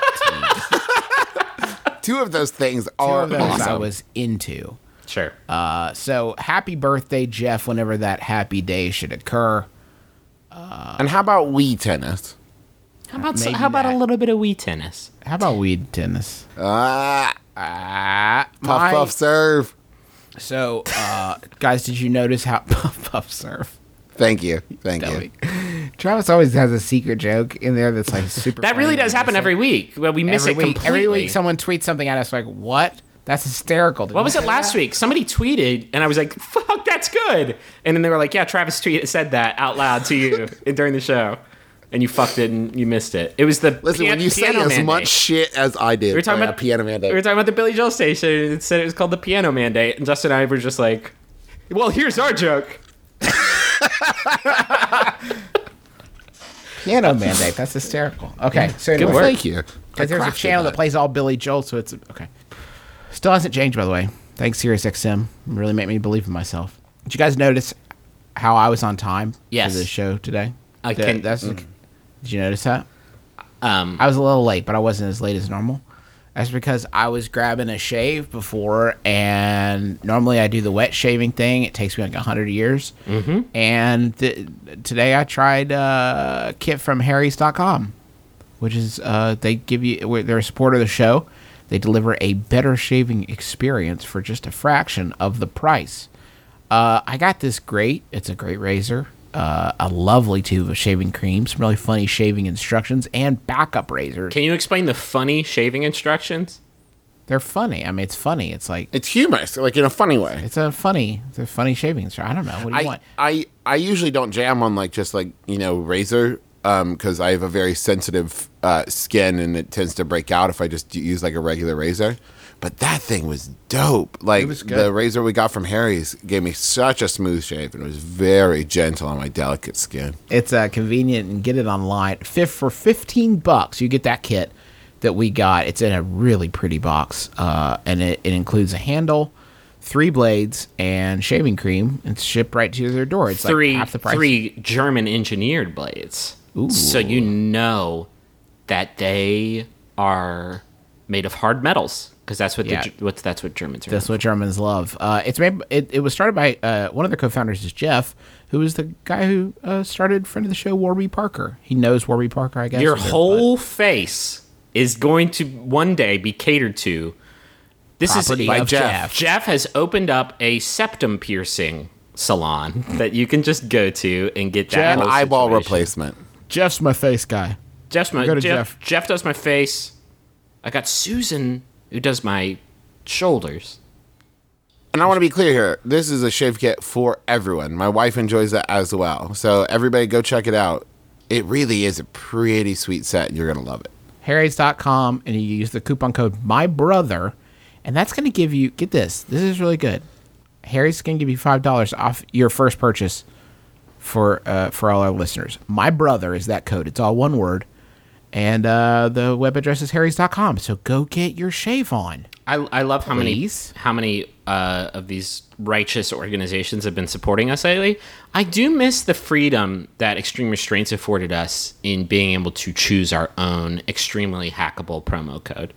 Two of those things Two are of those I awesome. was into. Sure. Uh, so happy birthday, Jeff, whenever that happy day should occur. And how about Wii tennis? how about maybe how about that. a little bit of Wii tennis? How about weed tennis? Ah, Ah, puff my- puff serve. So, uh, guys, did you notice how puff puff surf? Thank you, thank you. Dummy. Travis always has a secret joke in there that's like super. That really funny. does happen every week. Well, we miss every it week. completely. Every week, someone tweets something at us like, "What? That's hysterical." Did What you was it say last that? week? Somebody tweeted, and I was like, "Fuck, that's good." And then they were like, "Yeah, Travis tweet said that out loud to you during the show, and you fucked it and you missed it." It was the Listen, pian- when you say Piano as Mandate. much shit as I did, we were talking uh, about Piano We were Mandate. talking about the Billy Joel station. And it said it was called the Piano Mandate, and Justin and I were just like, "Well, here's our joke." Piano mandate. That's hysterical. Okay, so anyway, work. Thank you. because there's a I crafted channel that plays all Billy Joel, so it's okay. Still hasn't changed, by the way. Thanks, SiriusXM. It really made me believe in myself. Did you guys notice how I was on time Yes. for the show today? I That- can- that's, Did you notice that? Um, I was a little late, but I wasn't as late as normal. That's because I was grabbing a shave before, and normally I do the wet shaving thing. It takes me like a hundred years. Mm-hmm. And th- today I tried uh, kit from Harry's dot com, which is uh, they give you they're a supporter of the show. They deliver a better shaving experience for just a fraction of the price. Uh, I got this great. It's a great razor. Uh, a lovely tube of shaving cream, some really funny shaving instructions, and backup razors. can you explain the funny shaving instructions? They're funny. I mean, it's funny. It's like It's humorous, like in a funny way. it's a funny, it's a funny shaving instruction. I don't know. What do you I, want? I I usually don't jam on like just like you know razor because I have a very sensitive uh, skin and it tends to break out if I just use like a regular razor. But that thing was dope. Like was good. the razor we got from Harry's gave me such a smooth shave and it was very gentle on my delicate skin. It's uh, convenient and get it online. Fifth for fifteen bucks, you get that kit that we got. It's in a really pretty box, uh, and it, it includes a handle, three blades, and shaving cream. It's shipped right to your door. It's three like half the price. three German engineered blades. Ooh. So you know that they are made of hard metals because that's what Yeah. the, what's that's what Germans are. That's what Germans love. Uh, it's made. It, it was started by uh, one of the co-founders is Jeff, who is the guy who uh, started friend of the show Warby Parker. He knows Warby Parker, I guess. Your a bit, whole face is going to one day be catered to. This Property is by of Jeff. Jeff has opened up a septum piercing salon that you can just go to and get that An whole eyeball situation. replacement. but Jeff's my face guy. Jeff's my Go to Jeff, Jeff. Jeff does my face. I got Susan who does my shoulders. And I want to be clear here. This is a shave kit for everyone. My wife enjoys that as well. So everybody go check it out. It really is a pretty sweet set. You're going to love it. Harry's dot com, and you use the coupon code my brother, and that's going to give you, get this, this is really good. Harry's going to give you five dollars off your first purchase for uh, for all our listeners. My brother is that code. It's all one word. And uh, the web address is harrys dot com. So go get your shave on. I, I love how Please? many how many uh, of these righteous organizations have been supporting us lately. I do miss the freedom that Extreme Restraints afforded us in being able to choose our own extremely hackable promo code.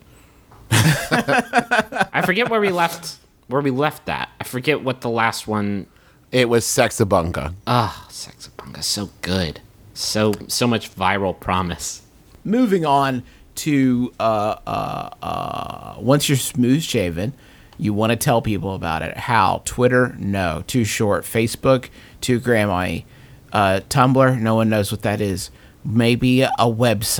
I forget where we left where we left that. I forget what the last one. It was Sexabunga. Ah, oh, Sexabunga, so good, so so much viral promise. Moving on to uh, uh, uh, once you're smooth shaven, you want to tell people about it. How? Twitter? No. Too short. Facebook? Too grandma-y. Uh, Tumblr? No one knows what that is. Maybe a website.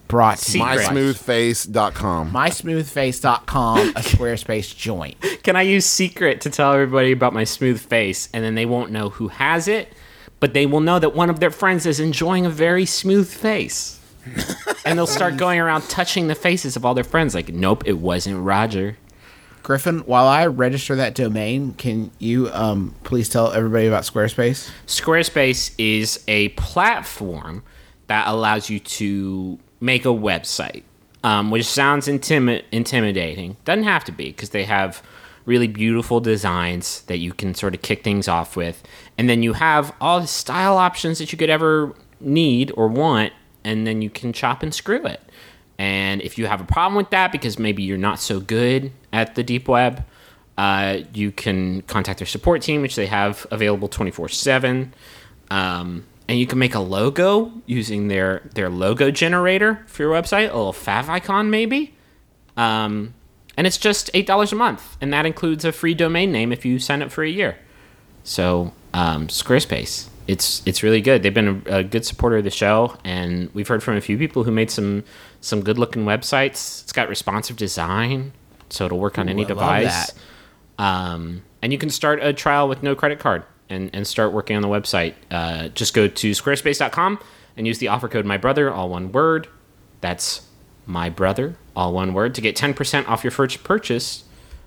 brought to you Secret. by my smooth face dot com. my smooth face dot com, a Squarespace joint. Can I use secret to tell everybody about my smooth face, and then they won't know who has it, but they will know that one of their friends is enjoying a very smooth face. And they'll start going around touching the faces of all their friends like, nope, it wasn't Roger. Griffin, while I register that domain, can you um, please tell everybody about Squarespace? Squarespace is a platform that allows you to make a website, um, which sounds intimi- intimidating. Doesn't have to be, because they have really beautiful designs that you can sort of kick things off with. And then you have all the style options that you could ever need or want, and then you can chop and screw it. And if you have a problem with that because maybe you're not so good at the deep web, uh, you can contact their support team, which they have available twenty-four seven. Um, and you can make a logo using their, their logo generator for your website, a little favicon maybe. Um, and it's just eight dollars a month. And that includes a free domain name if you sign up for a year. So um, Squarespace, it's it's really good. They've been a, a good supporter of the show. And we've heard from a few people who made some, some good-looking websites. It's got responsive design, so it'll work on Ooh, any I love device. that. Um, and you can start a trial with no credit card and, and start working on the website. Uh, just go to squarespace dot com and use the offer code MyBrother, all one word. That's MyBrother, all one word, to get ten percent off your first purchase.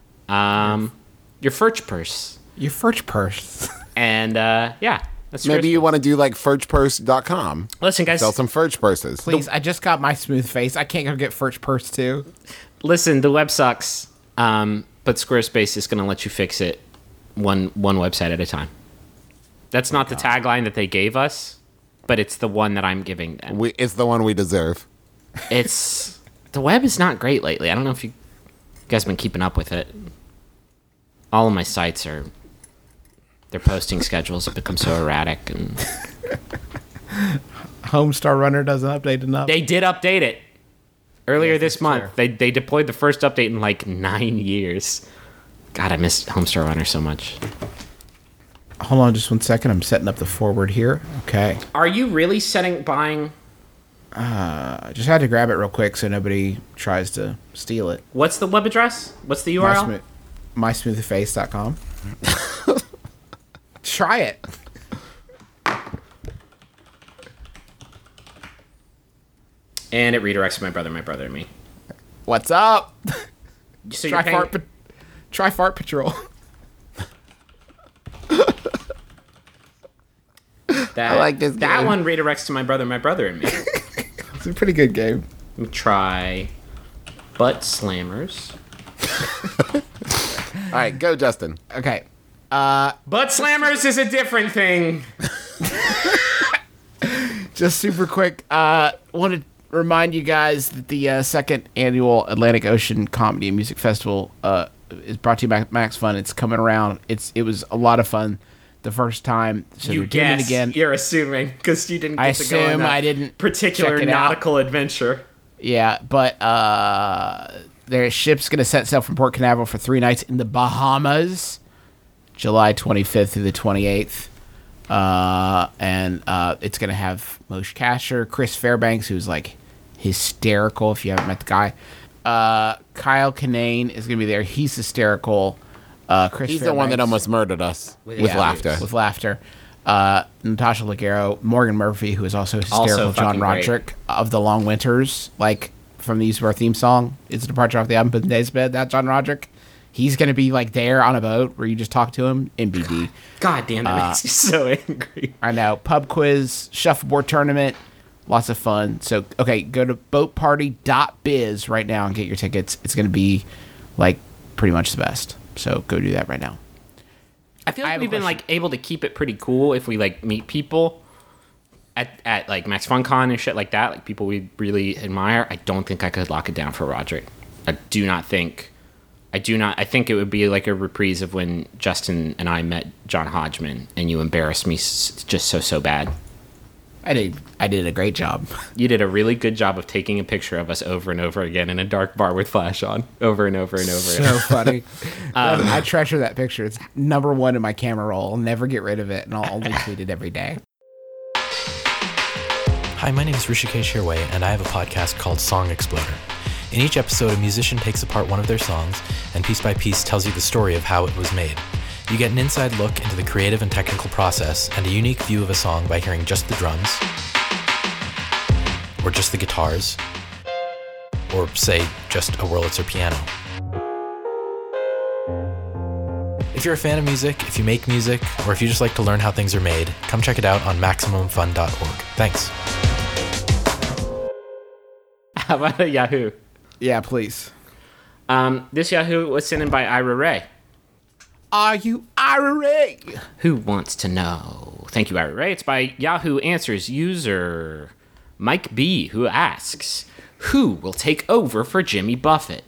Um, your first purse. Your first purse. And uh, yeah, that's Maybe you Squarespace. want to do like furch purse dot com. Listen, guys. Sell some furch purses. Please, I just got my smooth face. I can't go get first purse too. Listen, the web sucks, um, but Squarespace is going to let you fix it one one website at a time. That's not the tagline that they gave us, but it's the one that I'm giving them. We, it's the one we deserve. It's the web is not great lately. I don't know if you guys have been keeping up with it. All of my sites are their posting schedules have become so erratic, and Homestar Runner doesn't update enough. they did update it earlier Yes, this it's month. true. They they deployed the first update in like nine years. God, I miss Homestar Runner so much. Hold on just one second. I'm setting up the forward here. Okay. Are you really setting buying? I just had to grab it real quick so nobody tries to steal it. What's the web address? What's the U R L? My, my smooth face dot com. Try it. And it redirects to my brother, my brother, and me. What's up? So Try you're paying, fart, pa- try fart patrol. that, I like this That game. one redirects to my brother, my brother, and me. It's a pretty good game. Let me try Butt Slammers. All right, go, Justin. Okay. Butt Slammers is a different thing. Just super quick. Uh, want to remind you guys that the uh, second annual Atlantic Ocean Comedy and Music Festival uh, is brought to you by Max Fun. It's coming around. It's it was a lot of fun the first time. So You they're doing it guess. again. You're assuming because you didn't get I to go on assume that I didn't particular check it out. nautical adventure. Yeah, but uh, their ship's going to set sail from Port Canaveral for three nights in the Bahamas, July twenty-fifth through the twenty-eighth. Uh, and uh, it's going to have Moshe Kasher, Chris Fairbanks, who's like hysterical if you haven't met the guy. Uh, Kyle Kinane is going to be there. He's hysterical. Uh, Chris He's the one that Fairbanks- almost murdered us with Yeah, laughter. With laughter. Uh, Natasha Leggero, Morgan Murphy, who is also hysterical. Also John fucking great. Roderick of the Long Winters, like from the Use of Our theme song. It's a departure off the album, but Days Bed. That John Roderick. He's gonna be like there on a boat where you just talk to him. M B D. God damn, that Uh, makes me so angry. I know. Pub quiz, shuffleboard tournament, lots of fun. So okay, go to boat party dot biz right now and get your tickets. It's gonna be like pretty much the best. So go do that right now. I feel I like have a we've been question. like able to keep it pretty cool if we like meet people at, at like Max FunCon and shit like that, like people we really admire. I don't think I could lock it down for Roderick. I do not think. I do not. I think it would be like a reprise of when Justin and I met John Hodgman, and you embarrassed me s- just so so bad. I did. I did a great job. You did a really good job of taking a picture of us over and over again in a dark bar with flash on, over and over and over. So funny. Um, I treasure that picture. It's number one in my camera roll. I'll never get rid of it, and I'll only tweet it every day. Hi, my name is Rishikesh Hirway, and I have a podcast called Song Exploder. In each episode, a musician takes apart one of their songs and piece by piece tells you the story of how it was made. You get an inside look into the creative and technical process and a unique view of a song by hearing just the drums, or just the guitars, or say, just a Wurlitzer piano. If you're a fan of music, if you make music, or if you just like to learn how things are made, come check it out on maximum fun dot org. Thanks. How about a Yahoo? Yeah, please. Um, this Yahoo was sent in by Ira Ray. Are you Ira Ray? Who wants to know? Thank you, Ira Ray. It's by Yahoo Answers user Mike B, who asks, who will take over for Jimmy Buffett?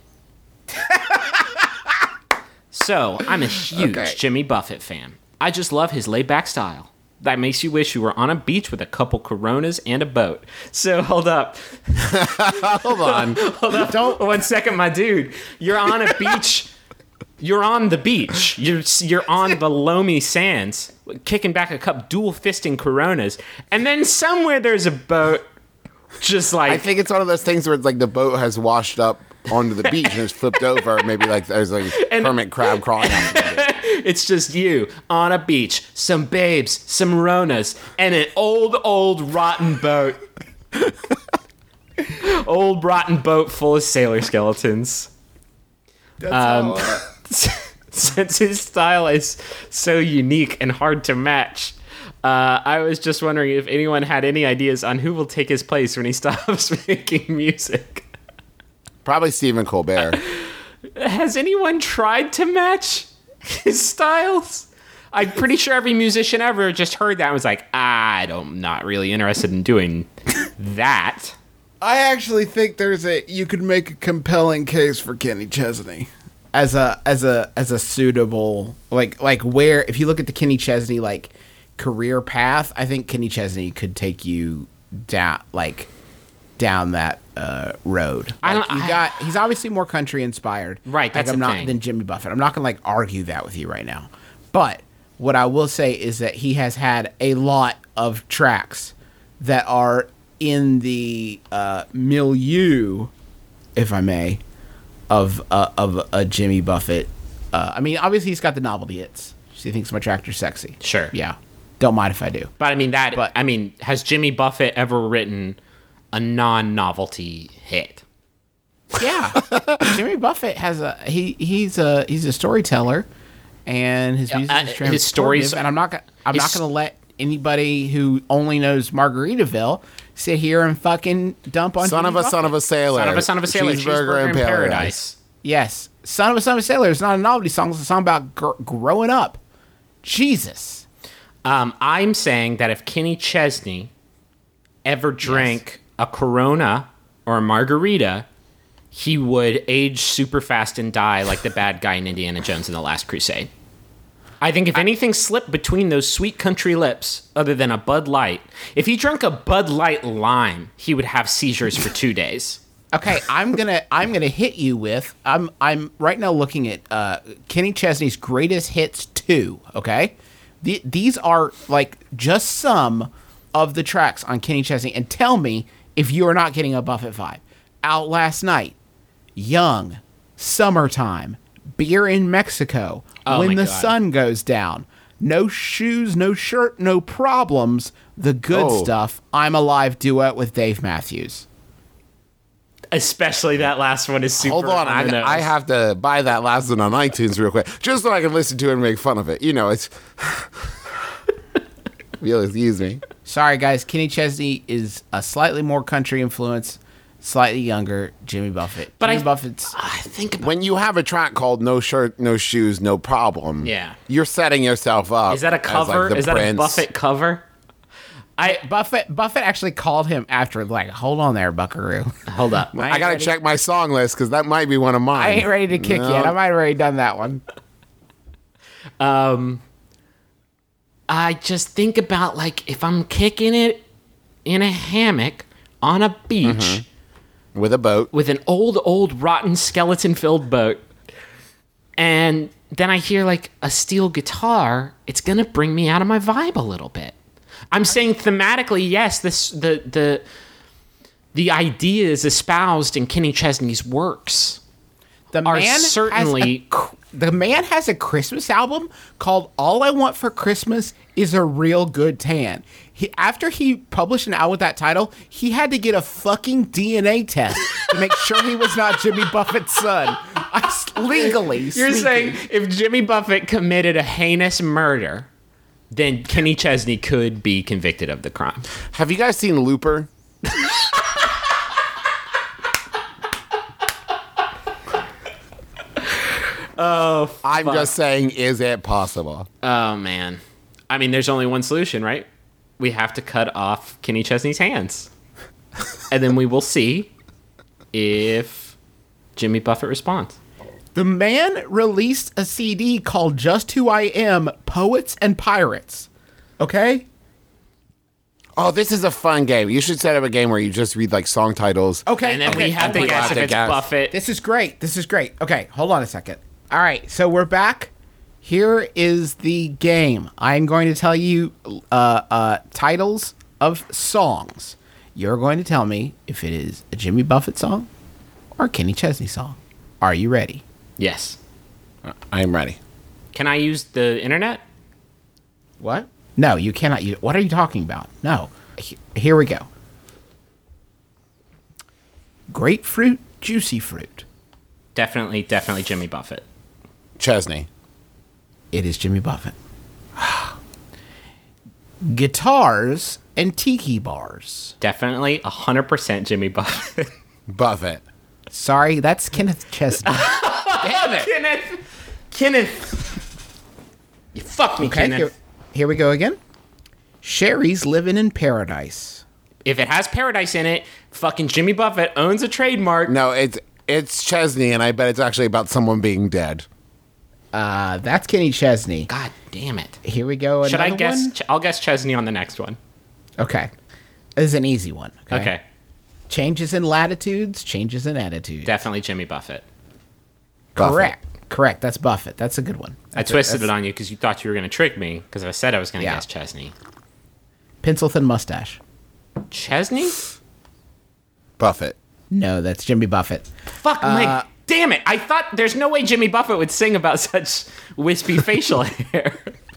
So, I'm a huge Okay. Jimmy Buffett fan. I just love his laid-back style. That makes you wish you were on a beach with a couple Coronas and a boat. So, hold up. Hold on. Hold up. Don't. One second, my dude. You're on a beach. You're on the beach. You're you're on the loamy sands, kicking back a cup, dual fisting Coronas, and then somewhere there's a boat, just like I think it's one of those things where it's like the boat has washed up onto the beach and it's flipped over. Maybe like there's like And- hermit crab crawling out. it's just you on a beach, some babes, some Ronas, and an old, old rotten boat. Old rotten boat full of sailor skeletons. Um, since his style is so unique and hard to match, uh, I was just wondering if anyone had any ideas on who will take his place when he stops making music. Probably Stephen Colbert. Has anyone tried to match his styles? I'm pretty sure every musician ever just heard that and was like, I don't, I'm not really interested in doing that. I actually think there's a you could make a compelling case for Kenny Chesney as a as a as a suitable like like where if you look at the Kenny Chesney like career path, I think Kenny Chesney could take you down like down that uh, road. I Like, don't- you I- got he's obviously more country inspired, Right, that's Like, I'm the not thing. than Jimmy Buffett. I'm not gonna like argue that with you right now, but what I will say is that he has had a lot of tracks that are in the uh, milieu, if I may, of uh, of a Jimmy Buffett. Uh, I mean, obviously he's got the novelty hits. She thinks my tractor's sexy. Sure. Yeah. Don't mind if I do. But I mean, that, But- I mean, has Jimmy Buffett ever written a non-novelty hit? Yeah. Jimmy Buffett has a he he's a he's a storyteller, and his music uh, is his transformative, stories- And I'm not gonna I'm his- not gonna let anybody who only knows Margaritaville sit here and fucking dump on Son of Jimmy a son of a Buffett. sailor. Son of a son of a sailor, Cheeseburger in paradise. Yes, Son of a Son of a Sailor is not a novelty song. It's a song about gr- growing up. Jesus. Um, I'm saying that if Kenny Chesney ever drank a Corona or a margarita, he would age super fast and die like the bad guy in Indiana Jones in The Last Crusade. I think if anything slipped between those sweet country lips, other than a Bud Light, if he drank a Bud Light lime, he would have seizures for two days. Okay, I'm gonna I'm gonna hit you with I'm I'm right now looking at uh, Kenny Chesney's greatest hits two. Okay, the, these are like just some of the tracks on Kenny Chesney, and tell me if you are not getting a Buffett vibe. Out Last Night, Young, Summertime, Beer in Mexico, Oh When my the God. Sun Goes Down, No Shoes, No Shirt, No Problems, The Good Oh. Stuff, I'm Alive duet with Dave Matthews. Especially that last one is super Hold on, on the I, nose. I have to buy that last one on iTunes real quick, just so I can listen to it and make fun of it. You know, it's. You'll excuse me. Sorry, guys. Kenny Chesney is a slightly more country influence, slightly younger Jimmy Buffett. But Jimmy I- Buffett's. I think about When you have a track called "No Shirt, No Shoes, No Problem," Yeah. you're setting yourself up. Is that a as, like, cover? the Is that Prince. a Buffett cover? I Buffett Buffett actually called him after, like, hold on there, Buckaroo. hold up. I I ain't gotta ready- check my song list because that might be one of mine. I ain't ready to kick No. yet. I might have already done that one. Um, I just think about like if I'm kicking it in a hammock on a beach With a boat. with an old, old, rotten skeleton-filled boat, and then I hear like a steel guitar, it's gonna bring me out of my vibe a little bit. I'm saying thematically, yes. This the the the ideas espoused in Kenny Chesney's works The are man certainly. has a, the man has a Christmas album called "All I Want for Christmas Is a Real Good Tan." He, after he published an album with that title, he had to get a fucking D N A test to make sure he was not Jimmy Buffett's son. I, s- legally, You're speaking. saying if Jimmy Buffett committed a heinous murder, then Kenny Chesney could be convicted of the crime. Have you guys seen Looper? Oh, I'm just saying, is it possible? oh man. I mean, there's only one solution, right? We have to cut off Kenny Chesney's hands, and then we will see if Jimmy Buffett responds. The man released a C D called "Just Who I Am: Poets and Pirates." Okay. Oh, this is a fun game. You should set up a game where you just read like song titles. Okay. And then okay, we have to okay. guess if to it's guess. Buffett. This is great. This is great. Okay, hold on a second. All right, so we're back. Here is the game. I'm going to tell you uh, uh, titles of songs. You're going to tell me if it is a Jimmy Buffett song or a Kenny Chesney song. Are you ready? Yes. I am ready. Can I use the internet? What? No, you cannot use. What are you talking about? No. He- Here we go. Grapefruit, juicy fruit. Definitely, definitely Jimmy Buffett. Chesney. It is Jimmy Buffett. Guitars and tiki bars. Definitely one hundred percent Jimmy Buffett. Buffett. Sorry, that's Kenneth Chesney. Damn it. Kenneth. Kenneth. You fucked me, Okay, Kenneth. here, here we go again. Sherry's living in paradise. If it has paradise in it, fucking Jimmy Buffett owns a trademark. No, it's it's Chesney, and I bet it's actually about someone being dead. Uh, that's Kenny Chesney. God damn it. Here we go. Should I another guess? one? Ch- I'll guess Chesney on the next one. Okay. This is an easy one. Okay. Okay. Changes in latitudes, changes in attitude. Definitely Jimmy Buffett. Buffett. Correct. Correct. That's Buffett. That's a good one. I That's a- twisted that's it on you because you thought you were going to trick me because I said I was going to Yeah. guess Chesney. Pencil thin mustache. Chesney? Buffett. No, that's Jimmy Buffett. Fuck my. Damn it. I thought there's no way Jimmy Buffett would sing about such wispy facial hair.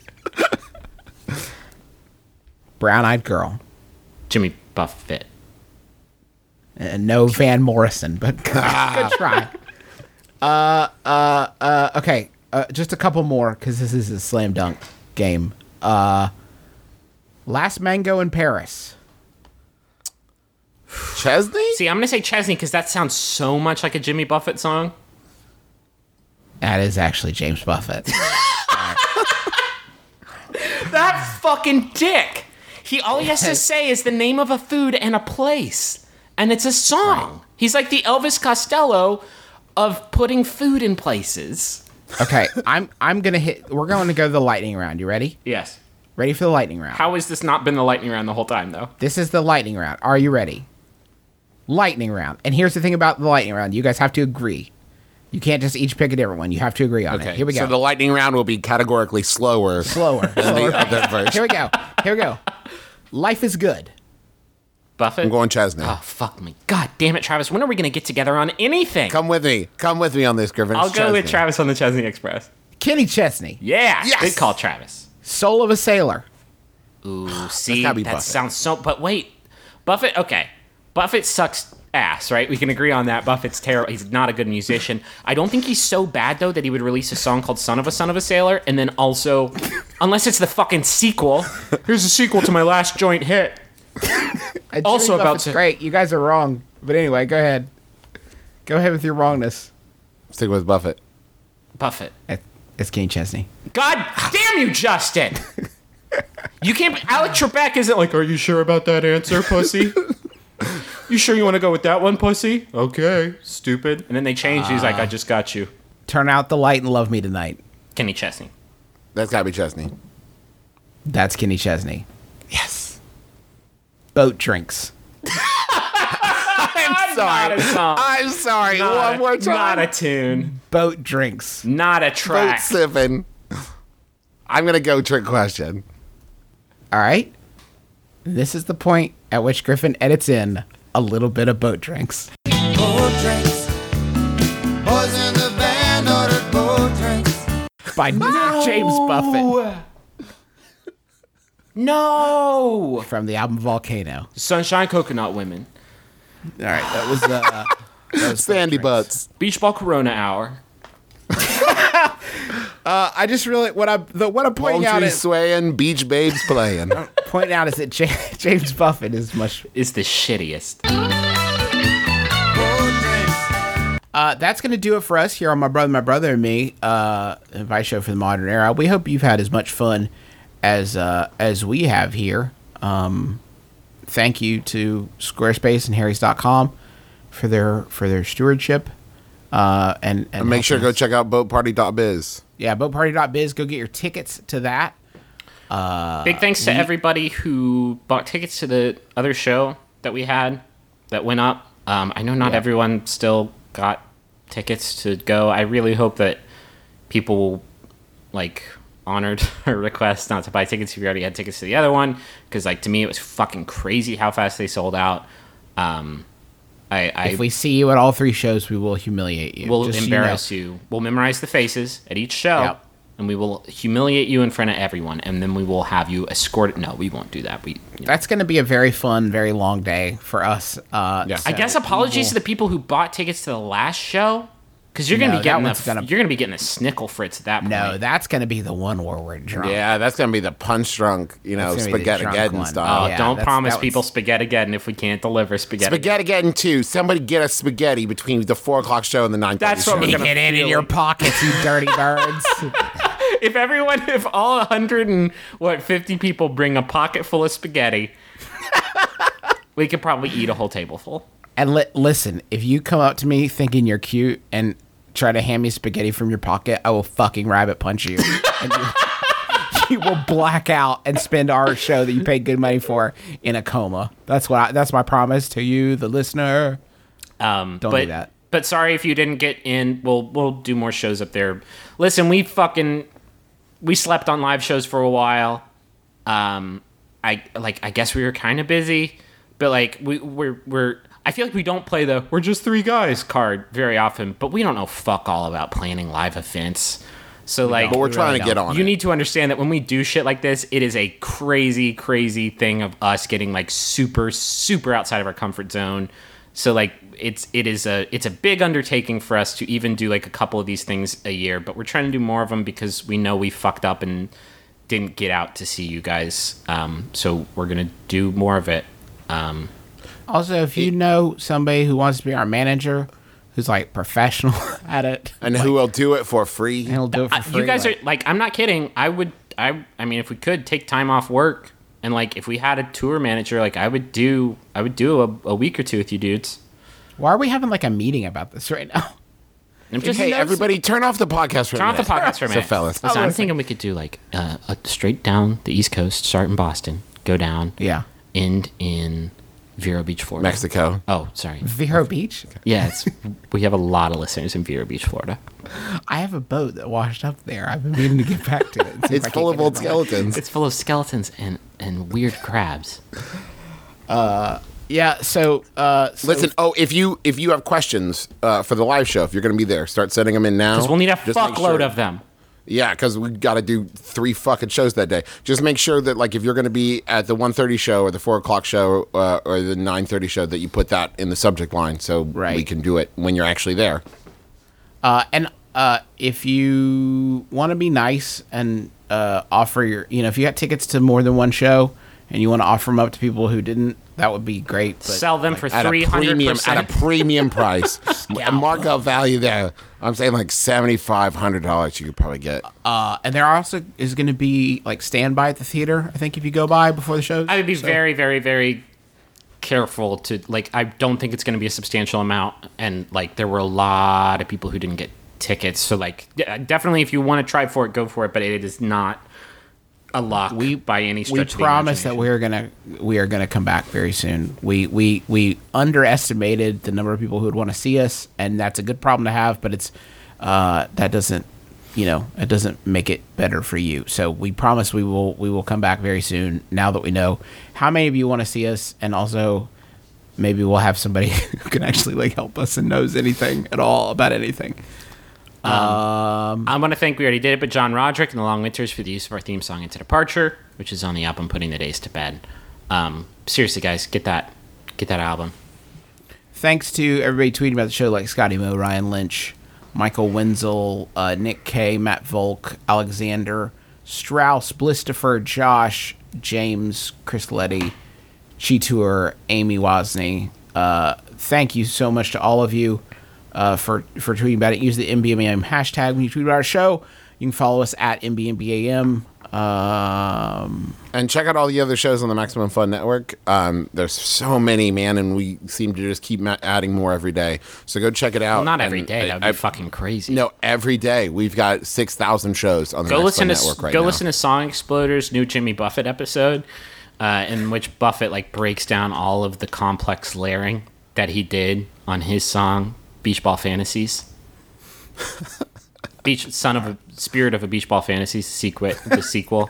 Brown eyed girl. Jimmy Buffett. And no Van Morrison, but good, good try. Uh, uh, uh, okay. Uh, just a couple more because this is a slam dunk game. Uh, Last Mango in Paris. Chesney? See, I'm going to say Chesney because that sounds so much like a Jimmy Buffett song. That is actually James Buffett. That fucking dick. He all he has to say is the name of a food and a place, and it's a song. He's like the Elvis Costello of putting food in places. Okay, I'm I'm gonna hit. We're going to go to the lightning round. You ready? Yes. Ready for the lightning round? How has this not been the lightning round the whole time, though? This is the lightning round. Are you ready? Lightning round. And here's the thing about the lightning round. You guys have to agree. You can't just each pick a different one. You have to agree on Okay. it. Here we go. So the lightning round will be categorically slower. Slower. than Slower. the other version. Here we go. Here we go. Life is good. Buffett? I'm going Chesney. Oh, fuck me. God damn it, Travis. When are we going to get together on anything? Come with me. Come with me on this, Griffin. I'll It's go with Chesney. Travis on the Chesney Express. Kenny Chesney. Yeah. Yes! Good call, Travis. Soul of a Sailor. Ooh, see, gotta be that Buffett. sounds so... But wait. Buffett, okay. Buffett sucks ass, right? We can agree on that. Buffett's terrible. He's not a good musician. I don't think he's so bad, though, that he would release a song called Son of a Son of a Sailor, and then also... Unless it's the fucking sequel. Here's a sequel to my last joint hit. Uh, Also Jimmy about Buffett's to- great. You guys are wrong. But anyway, go ahead. Go ahead with your wrongness. Stick with Buffett. Buffett. It- It's Kenny Chesney. God damn you, Justin! You can't... Alec Trebek isn't like, are you sure about that answer, pussy? You sure you want to go with that one, pussy? Okay, stupid. And then they changed. He's like, I just got you. Turn out the light and love me tonight. Kenny Chesney. That's gotta be Chesney. That's Kenny Chesney. Yes. Boat drinks. I'm sorry. Not a song. I'm sorry. Not One a- more time. Not a tune. Boat drinks. Not a Boat track. sipping. I'm gonna go trick question. All right. This is the point at which Griffin edits in a little bit of boat drinks. Boat drinks. Boys in the band ordered boat drinks. By James Buffett No! from the album Volcano. Sunshine Coconut Women. All right, that was uh, that was Sandy boat drinks. butts. Beach Ball Corona Hour. Uh, I just really what I the what I'm pointing Palm out trees is swaying, beach babes playing. pointing out is that J- James Buffett is much. Is the shittiest. Boat drinks. Uh, that's going to do it for us here on My Brother, My Brother and Me, uh, advice show for the modern era. We hope you've had as much fun as uh, as we have here. Um, thank you to Squarespace and Harrys dot com for their for their stewardship. Uh, and, and And make sure to go helping us. check out boat party dot biz. Yeah, boat party dot biz. Go get your tickets to that. Big thanks to everybody who bought tickets to the other show that we had that went up. Um, I know not Yeah. everyone still got tickets to go. I really hope that people like honored our request not to buy tickets if you already had tickets to the other one, because like to me it was fucking crazy how fast they sold out. Um, I, I If we see you at all three shows, we will humiliate you. will Just so you know. embarrass you. We'll memorize the faces at each show, Yep. and we will humiliate you in front of everyone, and then we will have you escorted. No, we won't do that. We. You know. That's going to be a very fun, very long day for us. Uh, Yeah. so I guess we apologies will- to the people who bought tickets to the last show, because you're No, gonna be that getting one's the gonna- you're gonna be getting the snickle fritz at that point. No, that's going to be the one where we're drunk. Yeah, that's gonna be the punch drunk, you know, That's gonna be the spaghetti drunk geddon one. style. Oh, yeah, don't that's- promise that people one's- spaghetti again if we can't deliver spaghetti. Spaghetti geddon too. Somebody get us spaghetti between the four o'clock show and the nine thirty That's show. what we're Sneak gonna it in in feel your like. pockets, you dirty birds. If everyone, if all one hundred and what fifty people bring a pocket full of spaghetti, we could probably eat a whole table full. And li- listen, if you come up to me thinking you're cute and try to hand me spaghetti from your pocket, I will fucking rabbit punch you. And you, you will black out and spend our show that you paid good money for in a coma. That's what. I, that's my promise to you, the listener. Um, Don't but, do that. But sorry if you didn't get in. We'll we'll do more shows up there. Listen, we fucking we slept on live shows for a while. Um, I like I guess we were kind of busy, but like we we're we're. I feel like we don't play the "we're just three guys" card very often, but we don't know fuck all about planning live events. So like, But we're We trying really to get don't. on you it. need to understand that when we do shit like this, it is a crazy, crazy thing of us getting like super, super outside of our comfort zone. So like, it's it is a it's a big undertaking for us to even do like a couple of these things a year. But we're trying to do more of them because we know we fucked up and didn't get out to see you guys. Um, so we're gonna do more of it. Um, Also, if you know somebody who wants to be our manager, who's like professional at it, And who will do it for free? and he'll do it for I- free. you guys like- are like, I'm not kidding. I would, I, I mean, if we could take time off work and like, if we had a tour manager, like I would do, I would do a, a week or two with you dudes. Why are we having like a meeting about this right now? I'm just Hey, everybody, turn off the podcast for a turn off the minute. podcast for a So, minute. fellas. Listen, Oh, I'm listen. thinking we could do like uh, a straight down the East Coast, start in Boston, go down, Yeah, end in Vero Beach, Florida. Mexico. Oh, sorry. Vero Beach. Yeah, it's, we have a lot of listeners in Vero Beach, Florida. I have a boat that washed up there. I've been meaning to get back to it. and see if It's I can full of get old it. skeletons. It's full of skeletons and and weird crabs. Yeah. So, uh, so Listen, oh, if you if you have questions uh, for the live show, if you're going to be there, start sending them in now. Because we'll need a Just make fuckload sure- of them. Yeah, because we got to do three fucking shows that day. Just make sure that, like, if you're going to be at the one thirty show or the four o'clock show uh, or the nine thirty show, that you put that in the subject line so Right. we can do it when you're actually there. Uh, and uh, if you want to be nice and uh, offer your, you know, if you got tickets to more than one show and you want to offer them up to people who didn't, that would be great. But Sell them for At three a hundred premium percent. at a premium price, a markup value there. I'm saying like seventy five hundred dollars. You could probably get. uh, and there also is going to be like standby at the theater. I think if you go by before the shows, I would be So- very, very, very careful to like. I don't think it's going to be a substantial amount, and like there were a lot of people who didn't get tickets. So like, yeah, definitely, if you want to try for it, go for it. But it is not a lock We- by any stretch. We of the promise that imagination. we are gonna we are gonna come back very soon. We we we underestimated the number of people who would want to see us, and that's a good problem to have. But it's uh, that doesn't you know, it doesn't make it better for you. So we promise we will we will come back very soon. Now that we know how many of you want to see us, and also maybe we'll have somebody who can actually like help us and knows anything at all about anything. Um, I want to thank, we already did it, but John Roderick and the Long Winters for the use of our theme song Into Departure, which is on the album Putting the Days to Bed. Um, seriously, guys, get that, get that album. Thanks to everybody tweeting about the show, like Scotty Moe, Ryan Lynch, Michael Wenzel, uh, Nick K, Matt Volk, Alexander, Strauss, Blistifer, Josh, James, Chris Letty, Cheetour, Amy Wozni. Uh, thank you so much to all of you. Uh, for, for tweeting about it. Use the M B M A M hashtag when you tweet about our show. You can follow us at M B M B A M. Um, And check out all the other shows on the Maximum Fun Network. Um, there's so many, man, and we seem to just keep ma- adding more every day. So go check it out. Well, not every And day. That would be I- fucking crazy. No, every day. We've got six thousand shows on the Go Max listen Fun to Network right go now. listen to Song Exploder's new Jimmy Buffett episode, uh, in which Buffett like breaks down all of the complex layering that he did on his song Beach Ball Fantasies. Beach Son of a Spirit of a Beach Ball Fantasies sequel. The sequel.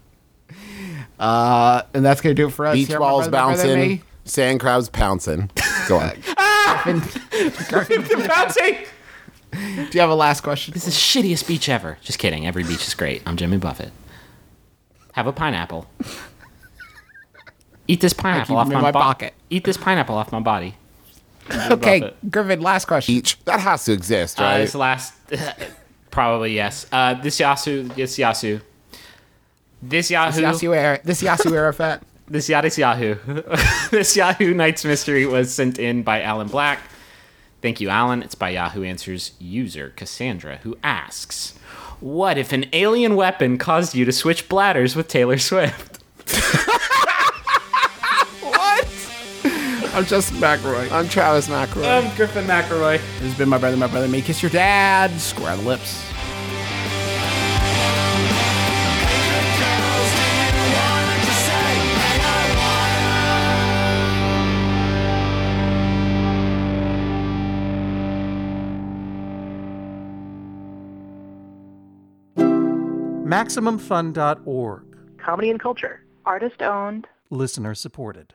uh, and that's going to do it for us. Beach here on My balls Brother, My Brother, bouncing, Me. sand crowds pouncing. Go on. Bouncing. Do you have a last question? This is the shittiest beach ever. Just kidding. Every beach is great. I'm Jimmy Buffett. Have a pineapple. Eat this pineapple keep off them my, in my bo- pocket. Eat this pineapple off my body. Okay, Buffett. Griffin, last question. Each that has to exist, Uh, right? this last, probably yes. Uh, this Yasu, this Yasu, this Yahoo, This Yasu era, this Yasu era fat. this Yadis Yahoo, this Yahoo Nights Mystery was sent in by Alan Black. Thank you, Alan. It's by Yahoo Answers user Cassandra, who asks, "What if an alien weapon caused you to switch bladders with Taylor Swift?" I'm Justin McElroy. I'm Travis McElroy. I'm Griffin McElroy. This has been My Brother, My Brother, Me. Kiss your dad. Square the lips. Maximum Fun dot org. Comedy and culture. Artist owned. Listener supported.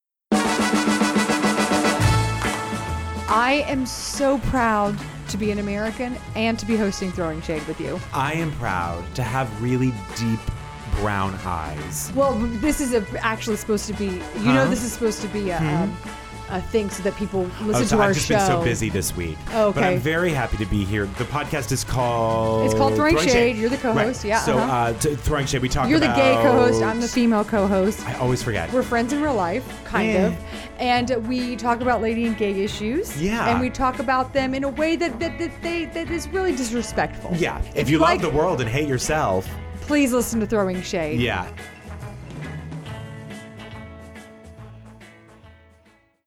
I am so proud to be an American and to be hosting Throwing Shade with you. I am proud to have really deep brown eyes. Well, this is a, actually supposed to be, you know, this is supposed to be a, um, a thing so that people listen Oh, so to our I've just show. been so busy this week. Oh, But okay. I'm very happy to be here. The podcast is called... It's called Throwing Shade. You're the co-host. Right. Yeah, So, uh-huh. uh, t- Throwing Shade, we talk You're about... the gay co-host. I'm the female co-host. I always forget. We're friends in real life, kind Yeah. of. And we talk about lady and gay issues. Yeah. And we talk about them in a way that, that, that, they, that is really disrespectful. Yeah. If It's you like- love the world and hate yourself, Please listen to Throwing Shade. yeah.